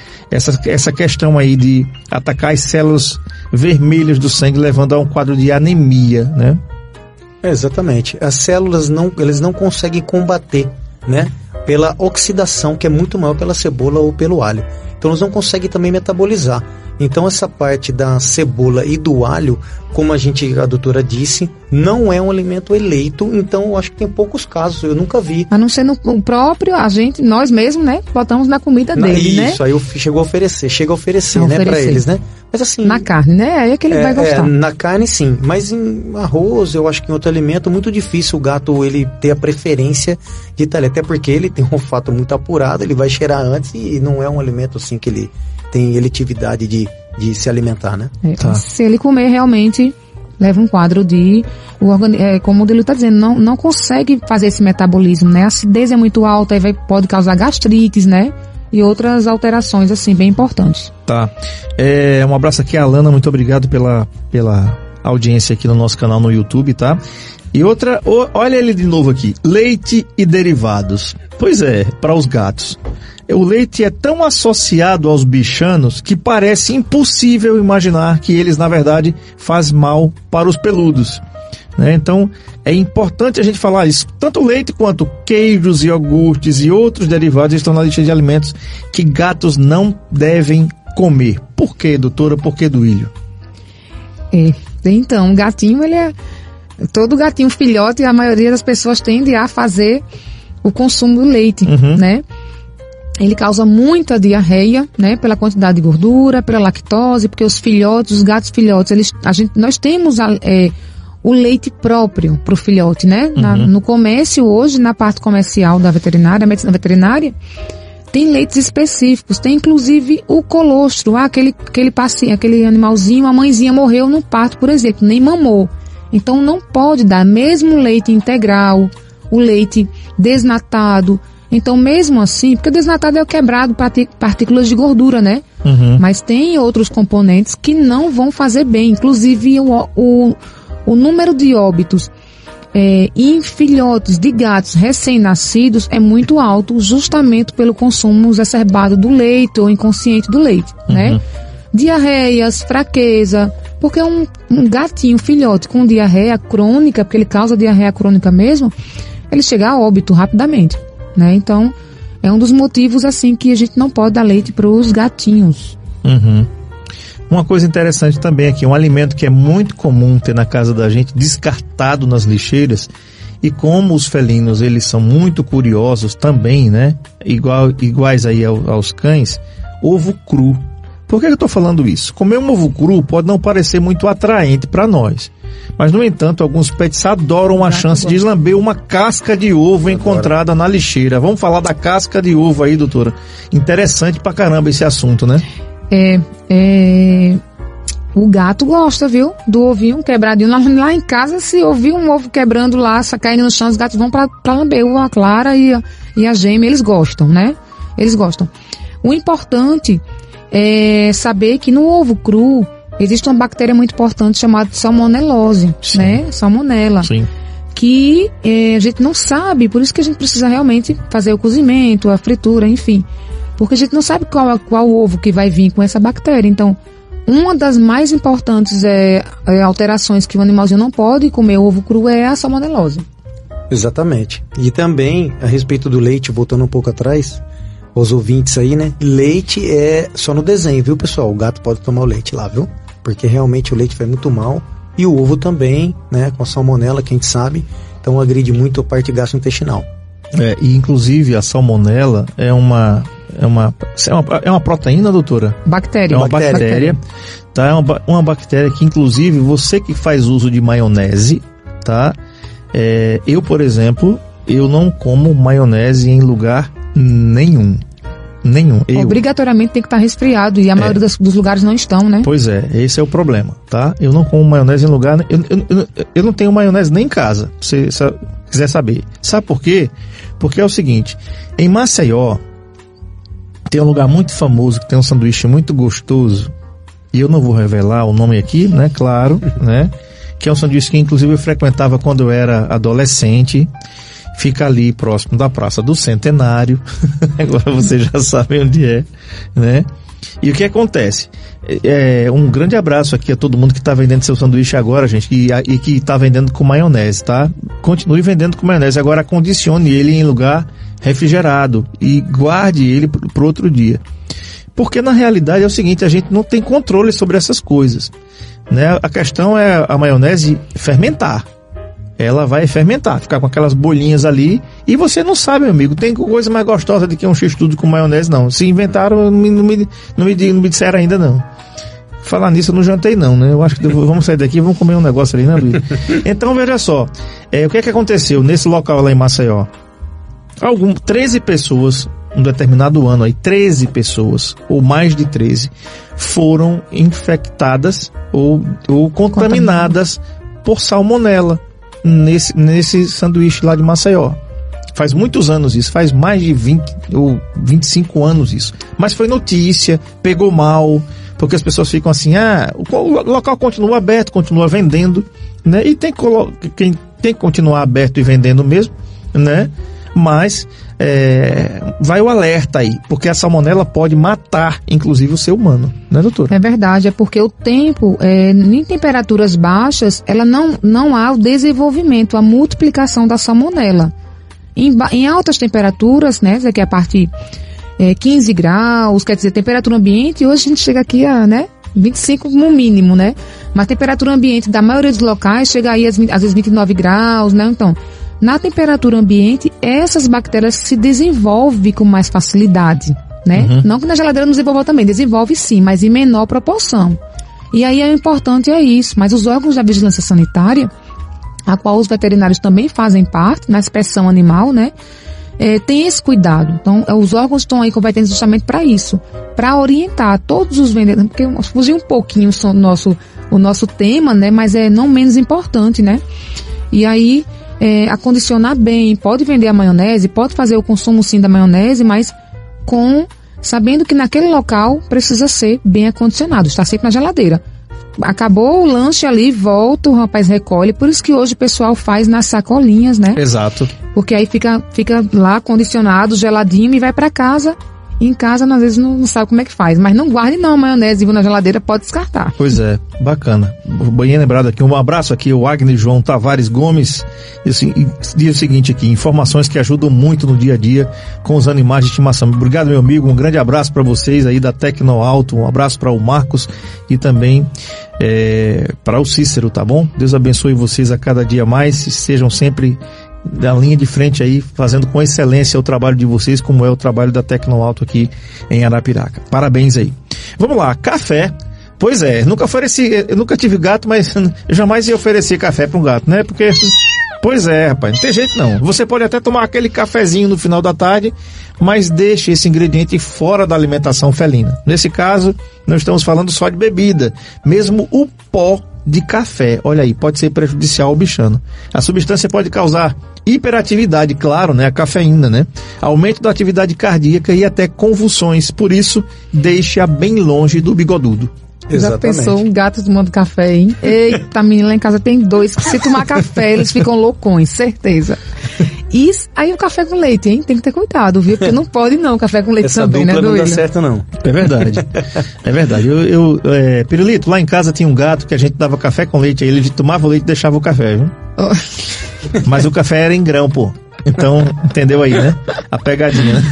essa questão aí de atacar as células vermelhas do sangue, levando a um quadro de anemia, né? Exatamente. As células eles não conseguem combater, né? Pela oxidação, que é muito maior pela cebola ou pelo alho. Então eles não conseguem também metabolizar. Então essa parte da cebola e do alho, como a doutora disse, não é um alimento eleito, então eu acho que tem poucos casos, eu nunca vi. A não ser no próprio, nós mesmos, né, botamos na comida dele, né? Isso, aí chega a oferecer, né, pra eles, né? Mas assim... Na carne, né? Aí é que ele vai gostar. Na carne, sim. Mas em arroz, eu acho que em outro alimento, muito difícil o gato, ele ter a preferência de estar ali. Até porque ele tem um olfato muito apurado, ele vai cheirar antes e não é um alimento, assim, que ele tem eletividade de se alimentar, né? Tá. Se ele comer, realmente leva um quadro de... como o Delio está dizendo, não consegue fazer esse metabolismo, né? A acidez é muito alta e pode causar gastrites, né? E outras alterações, assim, bem importantes. Tá. Um abraço aqui a Alana, muito obrigado pela audiência aqui no nosso canal no YouTube, tá? E outra, olha ele de novo aqui, leite e derivados. Pois é, para os gatos. O leite é tão associado aos bichanos que parece impossível imaginar que eles, na verdade, fazem mal para os peludos, né? Então, é importante a gente falar isso. Tanto leite quanto queijos, iogurtes e outros derivados estão na lista de alimentos que gatos não devem comer. Por quê, doutora? Por que Duílio? Então, o gatinho, todo gatinho filhote, a maioria das pessoas tende a fazer o consumo do leite, né? ele causa muita diarreia, né? Pela quantidade de gordura, pela lactose, porque os filhotes, os gatos filhotes, nós temos o leite próprio para o filhote, né? No comércio hoje, na parte comercial da veterinária, a medicina veterinária, tem leites específicos, tem inclusive o colostro, aquele animalzinho, a mãezinha morreu no parto, por exemplo, nem mamou. Então não pode dar mesmo leite integral, o leite desnatado. Então mesmo assim, porque o desnatado é o quebrado partículas de gordura, né? Mas tem outros componentes que não vão fazer bem, inclusive o número de óbitos em filhotes de gatos recém-nascidos é muito alto, justamente pelo consumo exacerbado do leite ou inconsciente do leite, né? Diarreias, fraqueza, porque um gatinho, filhote com diarreia crônica, porque ele causa diarreia crônica mesmo, ele chega a óbito rapidamente, né? Então, é um dos motivos, assim, que a gente não pode dar leite para os gatinhos. Uma coisa interessante também aqui, um alimento que é muito comum ter na casa da gente, descartado nas lixeiras, e como os felinos, eles são muito curiosos também, né? Iguais aí aos cães, ovo cru. Por que eu estou falando isso? Comer um ovo cru pode não parecer muito atraente para nós, mas, no entanto, alguns pets adoram a chance de lamber uma casca de ovo encontrada na lixeira. Vamos falar da casca de ovo aí, doutora. Interessante pra caramba esse assunto, né? O gato gosta, viu? Do ovinho quebradinho. Lá em casa, se ouvir um ovo quebrando lá, caindo no chão, os gatos vão pra lamber a clara e a gêmea. Eles gostam, né? Eles gostam. O importante é saber que no ovo cru existe uma bactéria muito importante chamada salmonelose, né? Salmonela. Sim. Que a gente não sabe, por isso que a gente precisa realmente fazer o cozimento, a fritura, enfim. Porque a gente não sabe qual ovo que vai vir com essa bactéria. Então, uma das mais importantes alterações que o animalzinho não pode comer ovo cru é a salmonelose. Exatamente. E também, a respeito do leite, voltando um pouco atrás, os ouvintes aí, né? Leite é só no desenho, viu, pessoal? O gato pode tomar o leite lá, viu? Porque realmente o leite faz muito mal. E o ovo também, né? Com a salmonela, que a gente sabe. Então, agride muito a parte gastrointestinal. E inclusive a salmonela é uma proteína, doutora? Bactéria. É uma bactéria. Tá? É uma bactéria que, inclusive, você que faz uso de maionese, tá? Eu, por exemplo, eu não como maionese em lugar nenhum. Obrigatoriamente tem que estar resfriado e a maioria dos lugares não estão, né? Pois é, esse é o problema, tá? Eu não como maionese em lugar... Eu não tenho maionese nem em casa, se você quiser saber. Sabe por quê? Porque é o seguinte, em Maceió tem um lugar muito famoso que tem um sanduíche muito gostoso, e eu não vou revelar o nome aqui, né? Claro, né? Que é um sanduíche que inclusive eu frequentava quando eu era adolescente. Fica ali próximo da Praça do Centenário. Agora você já sabe onde é, né? E o que acontece? Um grande abraço aqui a todo mundo que está vendendo seu sanduíche agora, gente, e que está vendendo com maionese, tá? Continue vendendo com maionese. Agora acondicione ele em lugar refrigerado e guarde ele para outro dia. Porque na realidade é o seguinte, a gente não tem controle sobre essas coisas, né? A questão é a maionese fermentar. Ela vai fermentar, ficar com aquelas bolinhas ali, e você não sabe, meu amigo, tem coisa mais gostosa do que um x-tudo com maionese, não. Se inventaram, não me disseram ainda, não. Falar nisso, eu não jantei, não, né? Eu acho que vamos sair daqui e vamos comer um negócio ali, né, Luiz? Então, veja só, o que aconteceu nesse local lá em Maceió? 13 pessoas, um determinado ano aí, 13 pessoas, ou mais de 13, foram infectadas ou contaminadas por salmonela. Nesse sanduíche lá de Maceió. Faz muitos anos isso, faz mais de 20 ou 25 anos isso. Mas foi notícia, pegou mal, porque as pessoas ficam assim, o local continua aberto, continua vendendo, né? E quem tem que continuar aberto e vendendo mesmo, né? Mas vai o alerta aí, porque a salmonela pode matar, inclusive, o ser humano, né, doutor? É verdade, é porque o tempo, em temperaturas baixas, ela não há o desenvolvimento, a multiplicação da salmonela. Em altas temperaturas, né, que é a parte 15 graus, quer dizer, temperatura ambiente, hoje a gente chega aqui a, 25 no mínimo, né? Mas a temperatura ambiente da maioria dos locais chega aí às vezes 29 graus, né? Então, Na temperatura ambiente, essas bactérias se desenvolvem com mais facilidade, né? Não que na geladeira não desenvolva também, desenvolve sim, mas em menor proporção. E aí o importante é isso, mas os órgãos da vigilância sanitária, a qual os veterinários também fazem parte, na inspeção animal, né? Tem esse cuidado. Então, os órgãos estão aí competentes justamente para isso, para orientar todos os vendedores, porque fugiu um pouquinho o nosso tema, né? Mas é não menos importante, né? E aí, acondicionar bem, pode vender a maionese, pode fazer o consumo sim da maionese, mas sabendo que naquele local precisa ser bem acondicionado, está sempre na geladeira. Acabou o lanche ali, volta, o rapaz recolhe, por isso que hoje o pessoal faz nas sacolinhas, né? Exato. Porque aí fica lá condicionado, geladinho e vai para casa. E em casa, às vezes, não sabe como é que faz. Mas não guarde não a maionese na geladeira, pode descartar. Pois é, bacana. Bem lembrado aqui, um abraço aqui, o Wagner João Tavares Gomes. E assim, diz o seguinte aqui, informações que ajudam muito no dia a dia com os animais de estimação. Obrigado, meu amigo, um grande abraço para vocês aí da Tecnoauto, um abraço para o Marcos e também para o Cícero, tá bom? Deus abençoe vocês a cada dia mais, estejam sempre da linha de frente aí, fazendo com excelência o trabalho de vocês, como é o trabalho da Tecnoauto aqui em Arapiraca. Parabéns aí. Vamos lá, café. Pois é, eu nunca tive gato, mas eu jamais ia oferecer café para um gato, né? Porque, pois é, rapaz, não tem jeito não. Você pode até tomar aquele cafezinho no final da tarde, mas deixe esse ingrediente fora da alimentação felina. Nesse caso, não estamos falando só de bebida, mesmo o pó de café, olha aí, pode ser prejudicial ao bichano. A substância pode causar hiperatividade, claro, né? A cafeína, né? Aumento da atividade cardíaca e até convulsões. Por isso, deixe-a bem longe do bigodudo. Exatamente. Já pensou um gato tomando café, hein? Eita, menina, lá em casa tem 2 que se tomar café, eles ficam loucões, certeza. E aí o café com leite, hein? Tem que ter cuidado, viu? Porque não pode não, café com leite essa também, né, dupla não dá Duílio? certo não. É verdade. É verdade. Pirulito, lá em casa tinha um gato que a gente dava café com leite, aí ele tomava o leite e deixava o café, viu? Oh. Mas o café era em grão, pô. Então, entendeu aí, né? A pegadinha, né?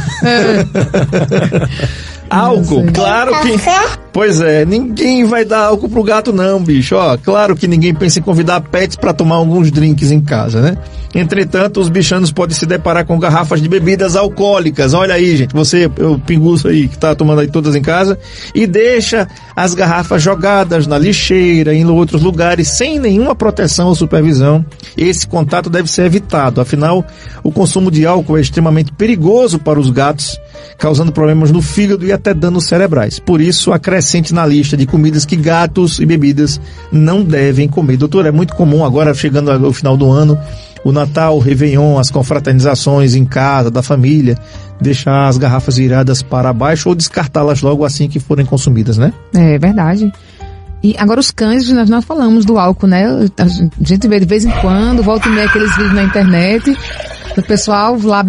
Álcool, claro que... Pois é, ninguém vai dar álcool pro gato não, bicho. Ó, claro que ninguém pensa em convidar pets para tomar alguns drinks em casa, né? Entretanto, os bichanos podem se deparar com garrafas de bebidas alcoólicas. Olha aí, gente, o pinguço aí que tá tomando aí todas em casa e deixa as garrafas jogadas na lixeira, em outros lugares, sem nenhuma proteção ou supervisão. Esse contato deve ser evitado. Afinal, o consumo de álcool é extremamente perigoso para os gatos, causando problemas no fígado e até danos cerebrais. Por isso, acrescente na lista de comidas que gatos e bebidas não devem comer. Doutor, é muito comum agora, chegando ao final do ano, o Natal, o Réveillon, as confraternizações em casa, da família, deixar as garrafas viradas para baixo ou descartá-las logo assim que forem consumidas, né? É verdade. E agora os cães, nós não falamos do álcool, né? A gente vê de vez em quando, volta e meia aqueles vídeos na internet, o pessoal lá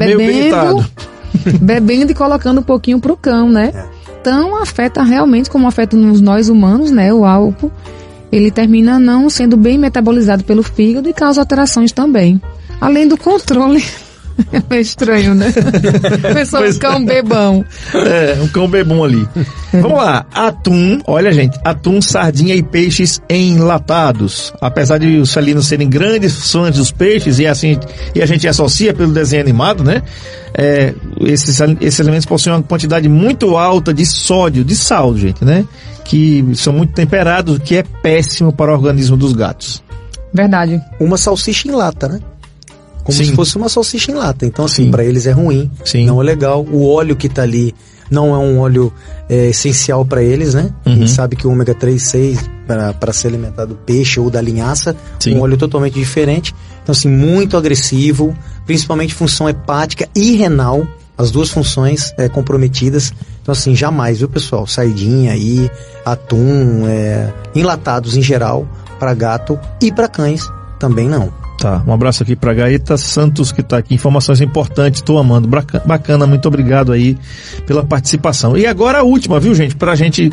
bebendo e colocando um pouquinho pro cão, né? Então afeta realmente, como afeta nós humanos, né? O álcool, ele termina não sendo bem metabolizado pelo fígado e causa alterações também. Além do controle, é meio estranho, né? Pensou um cão bebão. Um cão bebão ali. Vamos lá, atum, olha gente, atum, sardinha e peixes enlatados. Apesar de os felinos serem grandes fãs dos peixes e a gente associa pelo desenho animado, né? Esses alimentos possuem uma quantidade muito alta de sódio, de sal, gente, né? Que são muito temperados, o que é péssimo para o organismo dos gatos. Verdade. Uma salsicha em lata, né? Como Sim. se fosse uma salsicha em lata. Então, assim, para eles é ruim, Sim. não é legal. O óleo que tá ali não é um óleo essencial para eles, né? A gente sabe que o ômega 3, 6, para se alimentar do peixe ou da linhaça, Sim. um óleo totalmente diferente. Então, assim, muito agressivo, principalmente função hepática e renal, as duas funções comprometidas. Então, assim, jamais, viu, pessoal? Sardinha aí, atum, enlatados em geral, para gato e para cães também não. Tá, um abraço aqui pra Gaeta Santos, que tá aqui, informações importantes, tô amando, bacana, muito obrigado aí pela participação. E agora a última, viu gente, pra gente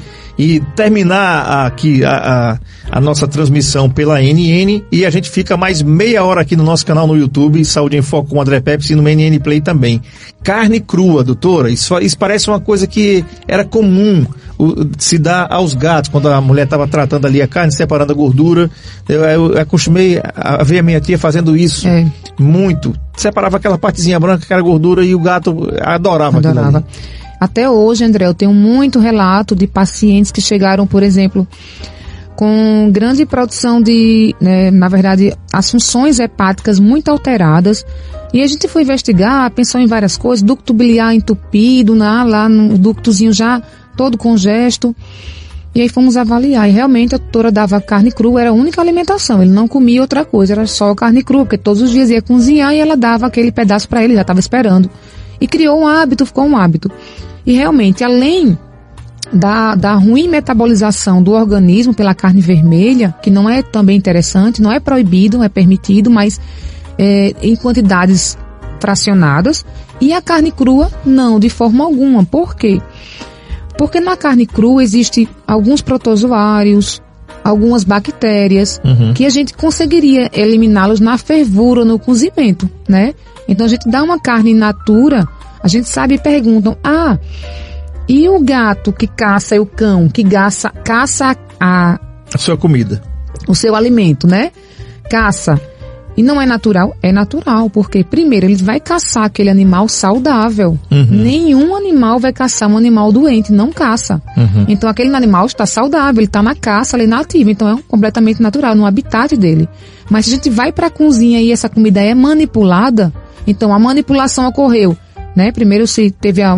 terminar aqui a nossa transmissão pela NN, e a gente fica mais meia hora aqui no nosso canal no YouTube, Saúde em Foco com André Pepsi, e no NN Play também. Carne crua, doutora, isso parece uma coisa que era comum se dá aos gatos, quando a mulher estava tratando ali a carne, separando a gordura. Eu acostumei a ver a minha tia fazendo isso muito. Separava aquela partezinha branca, aquela gordura, e o gato adorava. Aquilo ali. Até hoje, André, eu tenho muito relato de pacientes que chegaram, por exemplo, com grande produção de, na verdade, as funções hepáticas muito alteradas. E a gente foi investigar, pensou em várias coisas, ducto biliar entupido, lá no ductozinho já todo congesto. E aí fomos avaliar. E realmente a doutora dava carne crua, era a única alimentação. Ele não comia outra coisa, era só carne crua, porque todos os dias ia cozinhar e ela dava aquele pedaço para ele, já estava esperando. E criou um hábito, ficou um hábito. E realmente, além da ruim metabolização do organismo pela carne vermelha, que não é também interessante, não é proibido, é permitido, mas em quantidades fracionadas, e a carne crua não, de forma alguma. Por quê? Porque na carne crua existem alguns protozoários, algumas bactérias, que a gente conseguiria eliminá-los na fervura, no cozimento, né? Então a gente dá uma carne in natura, a gente sabe e perguntam, e o gato que caça, e o cão que caça a sua comida, o seu alimento, né? Caça. E não é natural? É natural, porque primeiro ele vai caçar aquele animal saudável. Nenhum animal vai caçar um animal doente, não caça. Então aquele animal está saudável, ele está na caça, ele é nativo, então é completamente natural, no habitat dele. Mas se a gente vai para a cozinha e essa comida é manipulada, então a manipulação ocorreu, né? Primeiro se teve a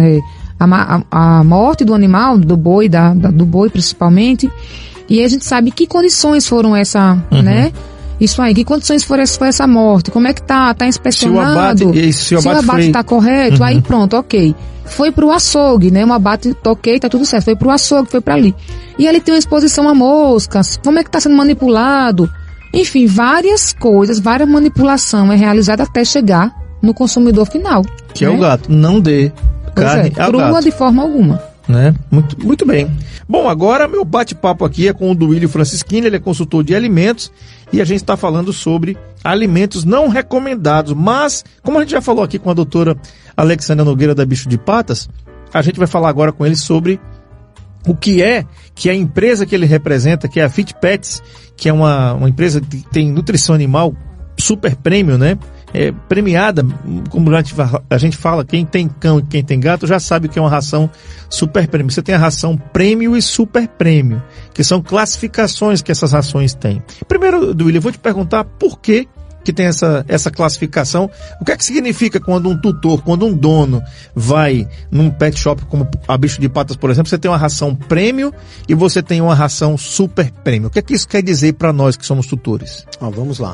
morte do animal, do boi, do boi principalmente, e aí a gente sabe que condições foram essa, né? Isso aí, que condições foi essa morte? Como é que tá inspecionado? Se o abate está correto, aí pronto, ok. Foi pro açougue, né? Um abate, ok, tá tudo certo. Foi pro açougue, foi para ali. E ali tem uma exposição a moscas. Como é que tá sendo manipulado? Enfim, várias coisas, várias manipulação é realizada até chegar no consumidor final. Que é o gato. Não dê carne ao crua gato. De forma alguma. Né? Muito bem. Bom, agora meu bate-papo aqui é com o Duílio Francisquini, ele é consultor de alimentos e a gente está falando sobre alimentos não recomendados, mas como a gente já falou aqui com a doutora Alexandra Nogueira da Bicho de Patas, a gente vai falar agora com ele sobre o que a empresa que ele representa, que é a Fit Pets, que é uma empresa que tem nutrição animal super premium, né? Premiada, como a gente fala, quem tem cão e quem tem gato já sabe o que é uma ração super premium. Você tem a ração premium e super premium, que são classificações que essas rações têm. Primeiro, Duílio, eu vou te perguntar por que tem essa classificação. O que é que significa quando um tutor, quando um dono vai num pet shop como a Bicho de Patas, por exemplo, você tem uma ração premium e você tem uma ração super premium. O que é que isso quer dizer para nós que somos tutores? Vamos lá.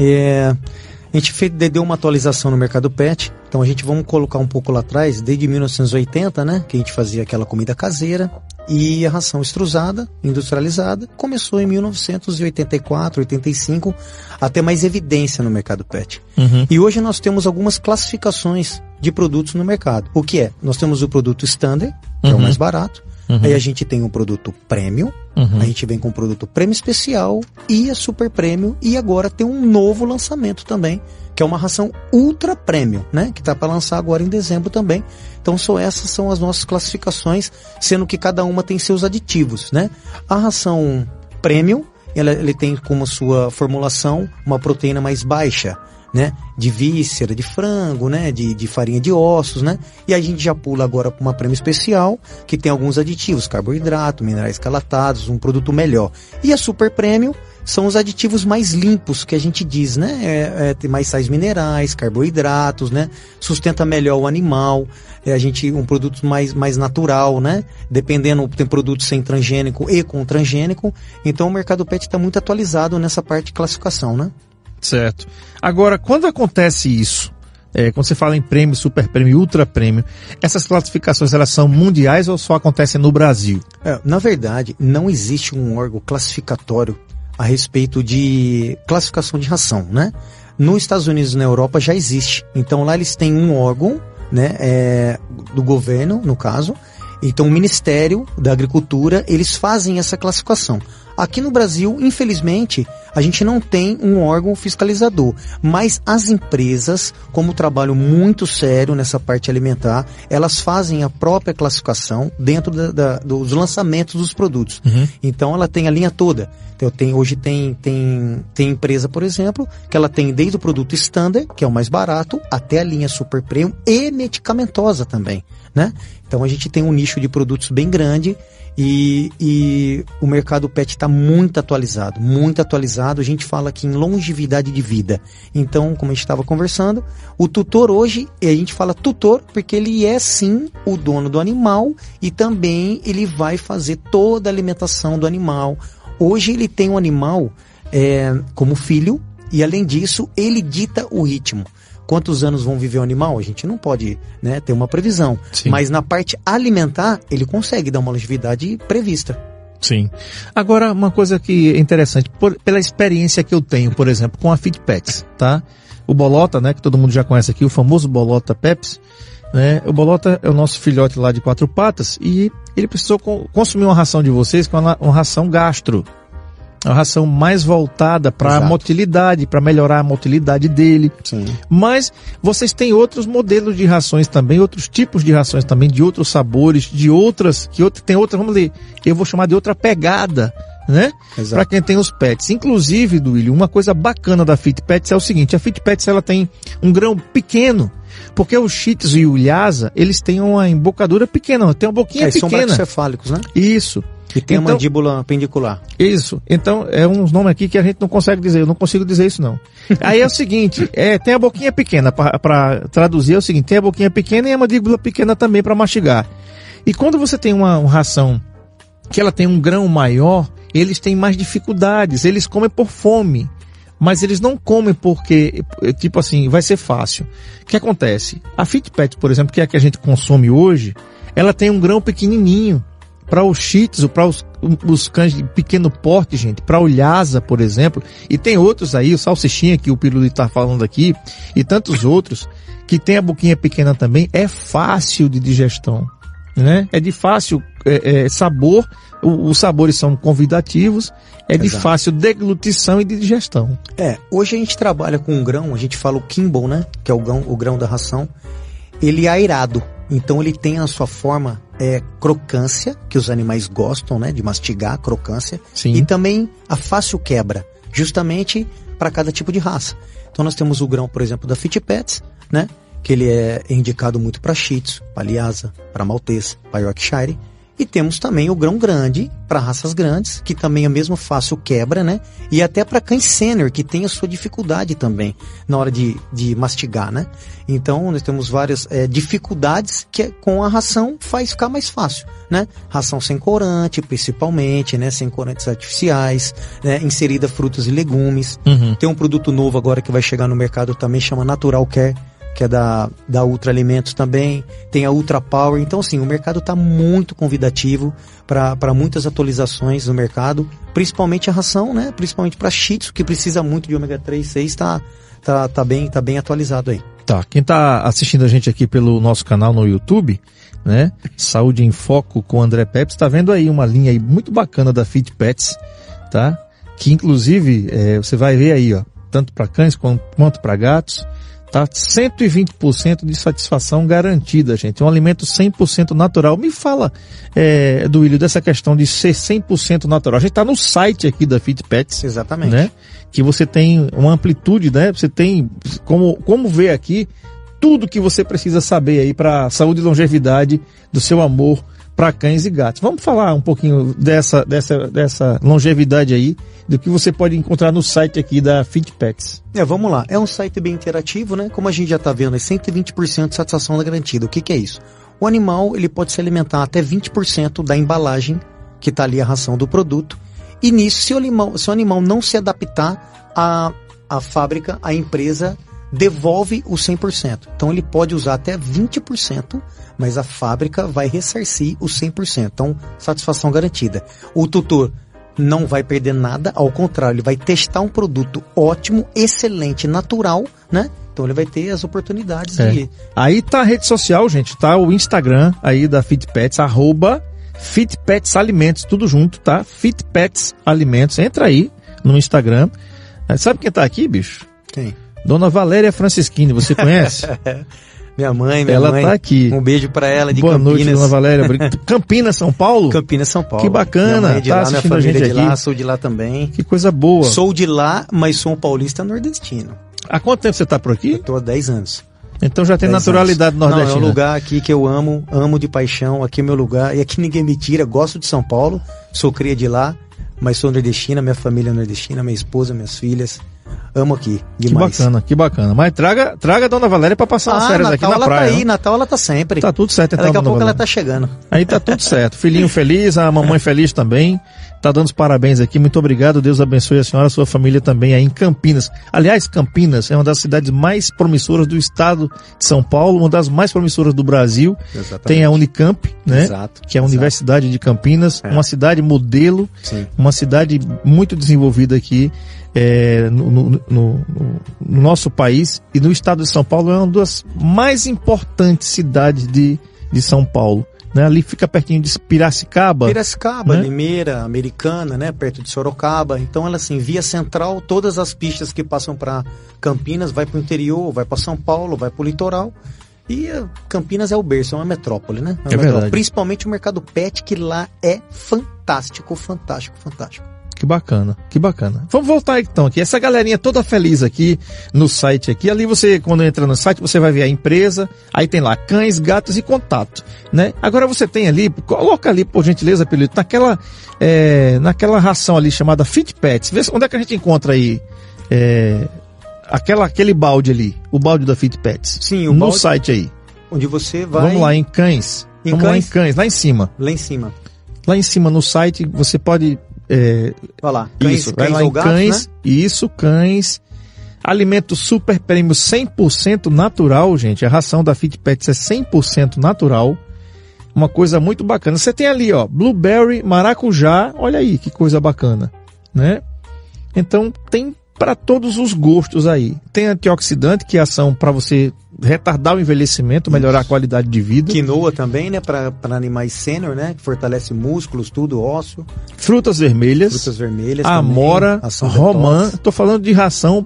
A gente deu uma atualização no mercado pet, então vamos colocar um pouco lá atrás, desde 1980, né, que a gente fazia aquela comida caseira, e a ração extrusada, industrializada, começou em 1984, 85, a ter mais evidência no mercado pet. E hoje nós temos algumas classificações de produtos no mercado. O que é? Nós temos o produto standard, que é o mais barato, aí a gente tem o produto premium, a gente vem com o produto premium especial e a super premium, e agora tem um novo lançamento também, que é uma ração ultra premium, né? Que está para lançar agora em dezembro também. Então essas são as nossas classificações, sendo que cada uma tem seus aditivos, né? A ração premium, ele tem como sua formulação uma proteína mais baixa, né? De víscera, de frango, né? De farinha de ossos, né? E aí a gente já pula agora para uma premium especial, que tem alguns aditivos, carboidrato, minerais calatados, um produto melhor. E a super premium são os aditivos mais limpos que a gente diz, né? Tem mais sais minerais, carboidratos, né? Sustenta melhor o animal. Um produto mais natural, né? Dependendo, tem produtos sem transgênico e com transgênico. Então o mercado pet está muito atualizado nessa parte de classificação, né? Certo. Agora, quando acontece isso, quando você fala em prêmio, super prêmio, ultra prêmio, essas classificações elas são mundiais ou só acontecem no Brasil? Na verdade, não existe um órgão classificatório a respeito de classificação de ração, né? Nos Estados Unidos e na Europa já existe. Então lá eles têm um órgão, né? Do governo, no caso, Então o Ministério da Agricultura, eles fazem essa classificação. Aqui no Brasil, infelizmente, a gente não tem um órgão fiscalizador, mas as empresas, como trabalham muito sério nessa parte alimentar, elas fazem a própria classificação dentro dos lançamentos dos produtos. Então ela tem a linha toda. Então, hoje tem empresa, por exemplo, que ela tem desde o produto standard, que é o mais barato, até a linha super premium e medicamentosa também, né? Então a gente tem um nicho de produtos bem grande e o mercado pet está muito atualizado, muito atualizado. A gente fala aqui em longevidade de vida. Então, como a gente estava conversando, o tutor hoje, a gente fala tutor porque ele é sim o dono do animal e também ele vai fazer toda a alimentação do animal. Hoje ele tem um animal como filho e, além disso, ele dita o ritmo. Quantos anos vão viver o animal? A gente não pode, né, ter uma previsão. Sim. Mas na parte alimentar, ele consegue dar uma longevidade prevista. Sim. Agora, uma coisa que é interessante, pela experiência que eu tenho, por exemplo, com a Fit Pets, tá? O Bolota, né, que todo mundo já conhece aqui, o famoso Bolota Pepsi, né? O Bolota é o nosso filhote lá de 4 patas e ele precisou consumir uma ração de vocês, que é uma ração gastro. Uma ração mais voltada para a motilidade, para melhorar a motilidade dele. Sim. Mas vocês têm outros modelos de rações também, outros tipos de rações também, de outros sabores, de outras, tem outras, vamos ler, eu vou chamar de outra pegada, né? Para quem tem os pets. Inclusive, Duílio, uma coisa bacana da Fit Pets é o seguinte, a Fit Pets ela tem um grão pequeno, porque os Shih Tzu e o Lhasa, eles têm uma embocadura pequena, tem uma boquinha pequena. São bracocefálicos, né? Isso. E tem a mandíbula pendicular. Isso. Então, é uns nomes aqui que a gente não consegue dizer. Eu não consigo dizer isso, não. Aí é o seguinte, tem a boquinha pequena, para traduzir é o seguinte, tem a boquinha pequena e a mandíbula pequena também para mastigar. E quando você tem uma ração que ela tem um grão maior, eles têm mais dificuldades, eles comem por fome. Mas eles não comem porque, tipo assim, vai ser fácil. O que acontece? A Fit Pet, por exemplo, que é a que a gente consome hoje, ela tem um grão pequenininho. Para os Shih Tzu, para os cães de pequeno porte, gente, para o Lhasa, por exemplo, e tem outros aí, o Salsichinha que o Pirulito está falando aqui, e tantos outros, que tem a boquinha pequena também, é fácil de digestão, né? É de fácil sabor, os sabores são convidativos, de fácil deglutição e de digestão. Hoje a gente trabalha com um grão, a gente fala o Kimble, né? Que é o grão da ração, ele é aerado. Então ele tem a sua forma crocância, que os animais gostam, né, de mastigar, crocância. Sim. E também a fácil quebra, justamente para cada tipo de raça. Então nós temos o grão, por exemplo, da Fit Pets, né, que ele é indicado muito para Shih Tzu, para Lhasa, para Maltese, para Yorkshire. E temos também o grão grande, para raças grandes, que também é mesmo fácil quebra, né? E até para cães sênior, que tem a sua dificuldade também na hora de mastigar, né? Então, nós temos várias dificuldades que com a ração faz ficar mais fácil, né? Ração sem corante, principalmente, né? Sem corantes artificiais, né? Inserida frutas e legumes. Uhum. Tem um produto novo agora que vai chegar no mercado também, chama Natural Care, que é da Ultra Alimentos também, tem a Ultra Power. Então, assim, o mercado está muito convidativo para muitas atualizações no mercado, principalmente a ração, né? Principalmente para Shih Tzu, que precisa muito de ômega 3 e 6, tá bem atualizado aí. Tá, quem tá assistindo a gente aqui pelo nosso canal no YouTube, né? Saúde em Foco com André Pepe, está vendo aí uma linha aí muito bacana da Fit Pets, tá? Que inclusive, você vai ver aí, ó, tanto para cães quanto para gatos, tá? 120% de satisfação garantida, gente. Um alimento 100% natural. Me fala, Duílio, dessa questão de ser 100% natural. A gente tá no site aqui da Fit Pets. Exatamente. Né? Que você tem uma amplitude, né? Você tem como ver aqui tudo que você precisa saber aí para saúde e longevidade do seu amor para cães e gatos. Vamos falar um pouquinho dessa longevidade aí, do que você pode encontrar no site aqui da Fit Pets. Vamos lá. É um site bem interativo, né? Como a gente já está vendo, é 120% de satisfação garantida. O que é isso? O animal, ele pode se alimentar até 20% da embalagem que está ali a ração do produto. E nisso, se o animal não se adaptar à fábrica, a empresa devolve o 100%. Então ele pode usar até 20%, mas a fábrica vai ressarcir os 100%. Então, satisfação garantida. O tutor não vai perder nada, ao contrário, ele vai testar um produto ótimo, excelente, natural, né? Então ele vai ter as oportunidades É. de... Aí tá a rede social, gente, tá o Instagram aí da FitPets, @FitPetsAlimentos, tudo junto, tá? FitPets Alimentos, entra aí no Instagram. Sabe quem tá aqui, bicho? Quem? Dona Valéria Franceschini, você conhece? Minha mãe. Ela tá aqui. Um beijo pra ela de Boa Campinas. noite, Dona Valéria. Campinas, São Paulo? Campinas, São Paulo. Que bacana, Minha mãe é de tá lá, minha assistindo a família gente é de aqui. lá, sou de lá também. Que coisa boa. Sou de lá, mas sou um paulista nordestino. Há quanto tempo você tá por aqui? Eu tô há 10 anos. Então já tem 10 naturalidade anos. nordestina. Não, é um lugar aqui que eu amo de paixão, aqui é meu lugar, e aqui ninguém me tira, gosto de São Paulo, sou cria de lá, mas sou nordestina, minha família é nordestina, minha esposa, minhas filhas, amo aqui, demais. Que bacana. Mas traga a Dona Valéria pra passar umas férias aqui Natal na ela praia. tá aí, ó. Natal ela tá sempre. Tá tudo certo então, Daqui a Dona pouco ela Valéria. tá chegando. Aí tá tudo certo. Filhinho feliz, a mamãe feliz também. Tá dando os parabéns aqui. Muito obrigado. Deus abençoe a senhora e a sua família também aí em Campinas. Aliás, Campinas é uma das cidades mais promissoras do estado de São Paulo, uma das mais promissoras do Brasil. Exatamente. Tem a Unicamp, né? Exato, Que é a exato. Universidade de Campinas. É. Uma cidade modelo, Sim. uma cidade muito desenvolvida aqui no nosso país. E no estado de São Paulo é uma das mais importantes cidades de São Paulo. Né? Ali fica pertinho de Piracicaba. Piracicaba, né? Limeira, Americana, né, perto de Sorocaba. Então ela assim, via central, todas as pistas que passam para Campinas, vai para o interior, vai para São Paulo, vai para o litoral. E Campinas é o berço, é uma metrópole, né? É verdade. Principalmente o mercado pet, que lá é fantástico. Que bacana. Vamos voltar então aqui. Essa galerinha toda feliz aqui no site aqui. Ali você, quando entra no site, você vai ver a empresa. Aí tem lá cães, gatos e contato, né? Agora você tem ali, coloca ali, por gentileza, Pelito, naquela ração ali chamada Fit Pets. Vê onde é que a gente encontra aí aquele balde ali, o balde da Fit Pets. Sim, o no balde site aí. onde você vai... Vamos lá em cães. Em Vamos lá em cães? cães, lá em cima. Lá em cima. Lá em cima no site você pode... Vai lá. Isso, vai lá ou em gatos, cães, né? isso, cães, alimento super prêmio 100% natural, gente, a ração da Fit Pets é 100% natural, uma coisa muito bacana. Você tem ali, ó, blueberry, maracujá, olha aí que coisa bacana, né? Então tem para todos os gostos aí. Tem antioxidante, que é ação para você retardar o envelhecimento, melhorar a qualidade de vida. Quinoa também, né? Para animais sênior, né? Que fortalece músculos, tudo, ósseo. Frutas vermelhas. Frutas vermelhas Amora, também. Ação romã. detox. Tô falando de ração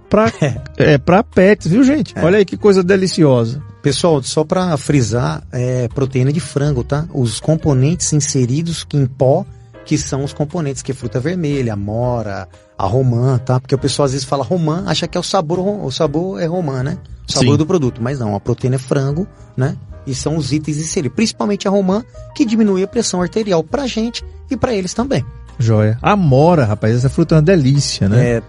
para pets, viu, gente? Olha aí que coisa deliciosa. Pessoal, só para frisar, proteína de frango, tá? Os componentes inseridos em pó, que são os componentes, que é fruta vermelha, amora, a romã, tá? Porque o pessoal às vezes fala romã, acha que é o sabor é romã, né? O sabor Sim. do produto, mas não, a proteína é frango, né? E são os itens inseridos, principalmente a romã, que diminui a pressão arterial pra gente e pra eles também. Joia. Amora, rapaz, essa fruta é uma delícia, né?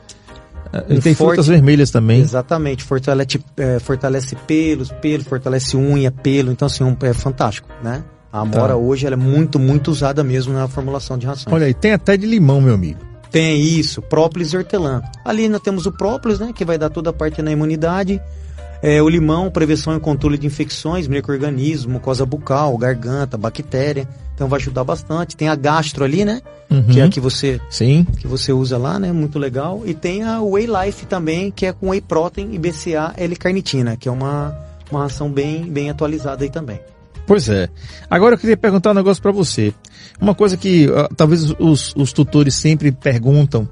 E tem forte- frutas vermelhas também. Exatamente, fortalece pelos, fortalece unha, pelo, então assim, é fantástico, né? A amora Tá. hoje ela é muito, muito usada mesmo na formulação de rações. Olha aí, tem até de limão, meu amigo. Tem isso, própolis e hortelã. Ali nós temos o própolis, né, que vai dar toda a parte na imunidade. O limão, prevenção e controle de infecções, micro-organismo, mucosa bucal, garganta, bactéria. Então vai ajudar bastante. Tem a gastro ali, né, que é a que você Sim. usa lá, né, muito legal. E tem a Whey Life também, que é com Whey Protein e BCA L-carnitina, que é uma ração bem atualizada aí também. Pois é. Agora eu queria perguntar um negócio pra você. Uma coisa que talvez os tutores sempre perguntam.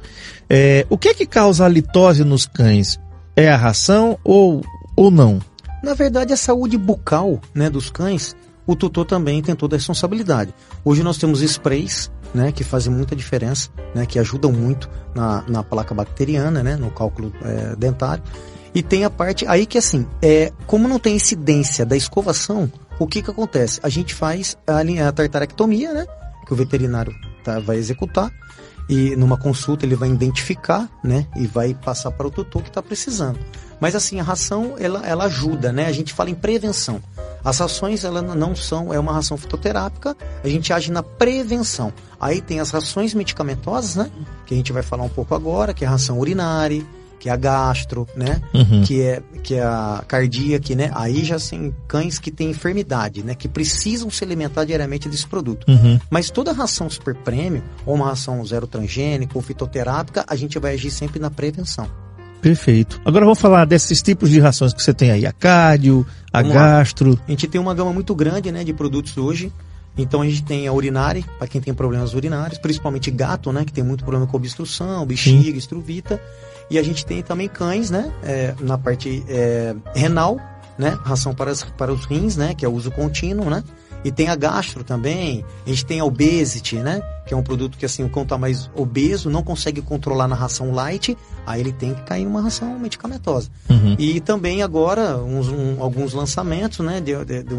O que é que causa a litose nos cães? É a ração ou não? Na verdade, a saúde bucal, né, dos cães, o tutor também tem toda a responsabilidade. Hoje nós temos sprays, né, que fazem muita diferença, né, que ajudam muito na placa bacteriana, né, no cálculo dentário. E tem a parte aí que assim, como não tem incidência da escovação, o que acontece? A gente faz a tartarectomia, né, que o veterinário vai executar, e numa consulta ele vai identificar, né, e vai passar para o tutor que está precisando. Mas assim, a ração, ela ajuda, né? A gente fala em prevenção. As rações, ela não são, uma ração fitoterápica, a gente age na prevenção. Aí tem as rações medicamentosas, né? Que a gente vai falar um pouco agora, que é a ração urinária, que é a gastro, né? Uhum. Que é a cardíaca, né? Aí já são cães que têm enfermidade, né? Que precisam se alimentar diariamente desse produto. Uhum. Mas toda ração super premium, ou uma ração zero transgênica ou fitoterápica, a gente vai agir sempre na prevenção. Perfeito. Agora vamos falar desses tipos de rações que você tem aí, a cardio, a Vamos lá. gastro. A gente tem uma gama muito grande, né, de produtos hoje. Então a gente tem a Urinari, para quem tem problemas urinários, principalmente gato, né, que tem muito problema com obstrução, bexiga, estruvita. E a gente tem também cães, né, na parte renal, né, ração para os rins, né, que é o uso contínuo, né. E tem a gastro também, a gente tem a obesity, né, que é um produto que assim, o cão está mais obeso, não consegue controlar na ração light, aí ele tem que cair numa ração medicamentosa. Uhum. E também agora alguns lançamentos, né, de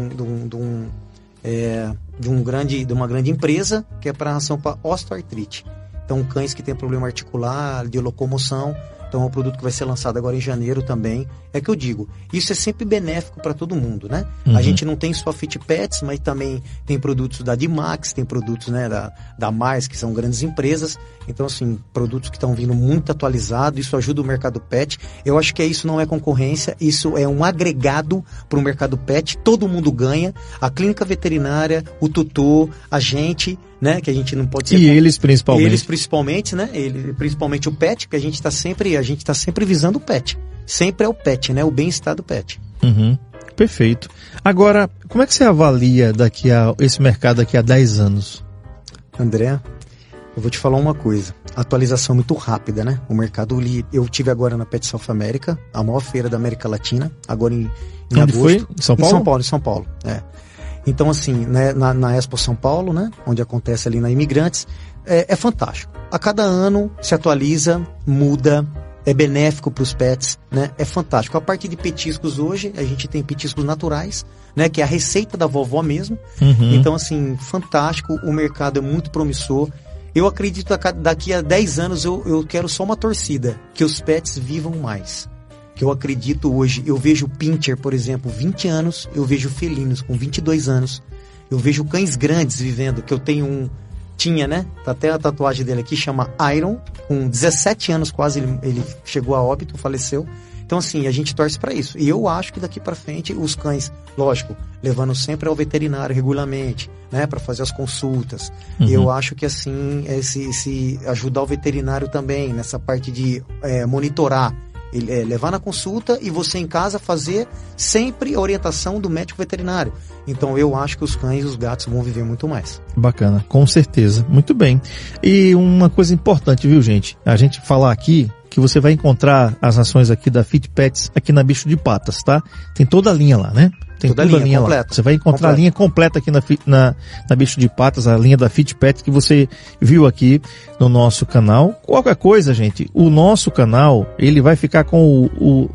uma grande empresa que é para ração para osteoartrite. Então cães que têm problema articular, de locomoção. Então é um produto que vai ser lançado agora em janeiro também. É que eu digo, isso é sempre benéfico para todo mundo, né? Uhum. A gente não tem só Fit Pets, mas também tem produtos da Dimax, tem produtos, né, da Mars, que são grandes empresas. Então, assim, produtos que estão vindo muito atualizados, isso ajuda o mercado pet. Eu acho que isso não é concorrência, isso é um agregado para o mercado pet, todo mundo ganha. A clínica veterinária, o tutor, a gente, né, que a gente não pode ser... E eles principalmente. Eles principalmente, né, principalmente o pet, que a gente está sempre visando o pet. Sempre é o pet, né, o bem-estar do pet. Uhum. Perfeito. Agora, como é que você avalia esse mercado daqui a 10 anos? André, eu vou te falar uma coisa. A atualização é muito rápida, né? O mercado, eu tive agora na Pet South America, a maior feira da América Latina, agora em Onde agosto. foi? Em São Paulo? Em São Paulo, é. Então, assim, né, na Expo São Paulo, né? Onde acontece ali na Imigrantes, é fantástico. A cada ano se atualiza, muda, é benéfico para os pets, né? É fantástico. A parte de petiscos hoje, a gente tem petiscos naturais, né? Que é a receita da vovó mesmo. Uhum. Então, assim, fantástico. O mercado é muito promissor. Eu acredito que daqui a 10 anos eu quero só uma torcida, que os pets vivam mais. Que eu acredito hoje, eu vejo Pinscher, por exemplo, 20 anos, eu vejo felinos com 22 anos, eu vejo cães grandes vivendo, que eu tenho tinha, né? Tá até a tatuagem dele aqui, chama Iron, com 17 anos quase ele chegou a óbito, faleceu. Então, assim, a gente torce para isso. E eu acho que daqui para frente os cães, lógico, levando sempre ao veterinário regularmente, né, para fazer as consultas. Uhum. Eu acho que, assim, se ajudar o veterinário também nessa parte de monitorar, levar na consulta e você em casa fazer sempre a orientação do médico veterinário. Então, eu acho que os cães e os gatos vão viver muito mais. Bacana, com certeza. Muito bem. E uma coisa importante, viu, gente? A gente falar aqui que você vai encontrar as rações aqui da Fit Pets aqui na Bicho de Patas, tá? Tem toda a linha lá, né? Tem toda a linha completa. Lá. Você vai encontrar a linha completa aqui na Bicho de Patas, a linha da Fit Pets que você viu aqui no nosso canal. Qualquer coisa, gente, o nosso canal, ele vai ficar com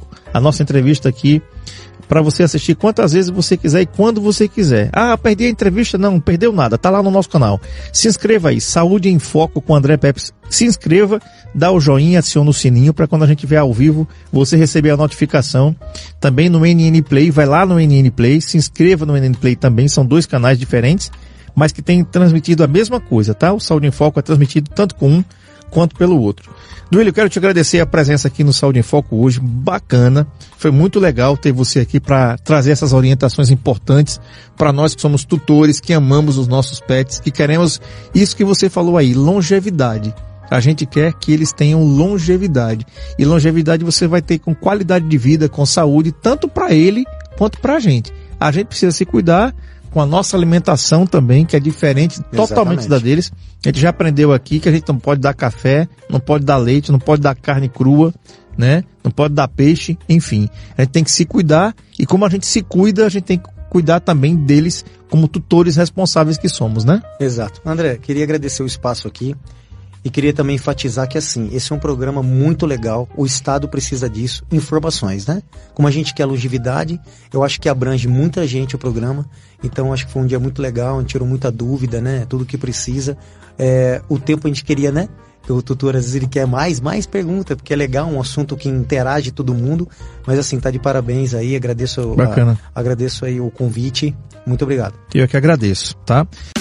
a nossa entrevista aqui para você assistir quantas vezes você quiser e quando você quiser. Ah, perdi a entrevista? Não perdeu nada, tá lá no nosso canal. Se inscreva aí, Saúde em Foco com André Peps. Se inscreva, dá o joinha, aciona o sininho para quando a gente vier ao vivo, você receber a notificação. Também no NN Play, vai lá no NN Play, se inscreva no NN Play também, são 2 canais diferentes, mas que têm transmitido a mesma coisa, tá? O Saúde em Foco é transmitido tanto com um quanto pelo outro. Duílio, eu quero te agradecer a presença aqui no Saúde em Foco hoje, bacana, foi muito legal ter você aqui para trazer essas orientações importantes para nós que somos tutores, que amamos os nossos pets, que queremos isso que você falou aí, longevidade. A gente quer que eles tenham longevidade, e longevidade você vai ter com qualidade de vida, com saúde, tanto para ele quanto para a gente. A gente precisa se cuidar com a nossa alimentação também, que é diferente totalmente da deles. A gente já aprendeu aqui que a gente não pode dar café, não pode dar leite, não pode dar carne crua, né? Não pode dar peixe, enfim. A gente tem que se cuidar, e como a gente se cuida, a gente tem que cuidar também deles como tutores responsáveis que somos, né? Exato. André, queria agradecer o espaço aqui. E queria também enfatizar que, assim, esse é um programa muito legal, o Estado precisa disso, informações, né? Como a gente quer longevidade, eu acho que abrange muita gente o programa, então acho que foi um dia muito legal, a gente tirou muita dúvida, né? Tudo que precisa. O tempo a gente queria, né? O tutor às vezes ele quer mais pergunta, porque é legal, um assunto que interage todo mundo, mas assim, tá de parabéns aí, agradeço aí o convite, muito obrigado. Eu que agradeço, tá?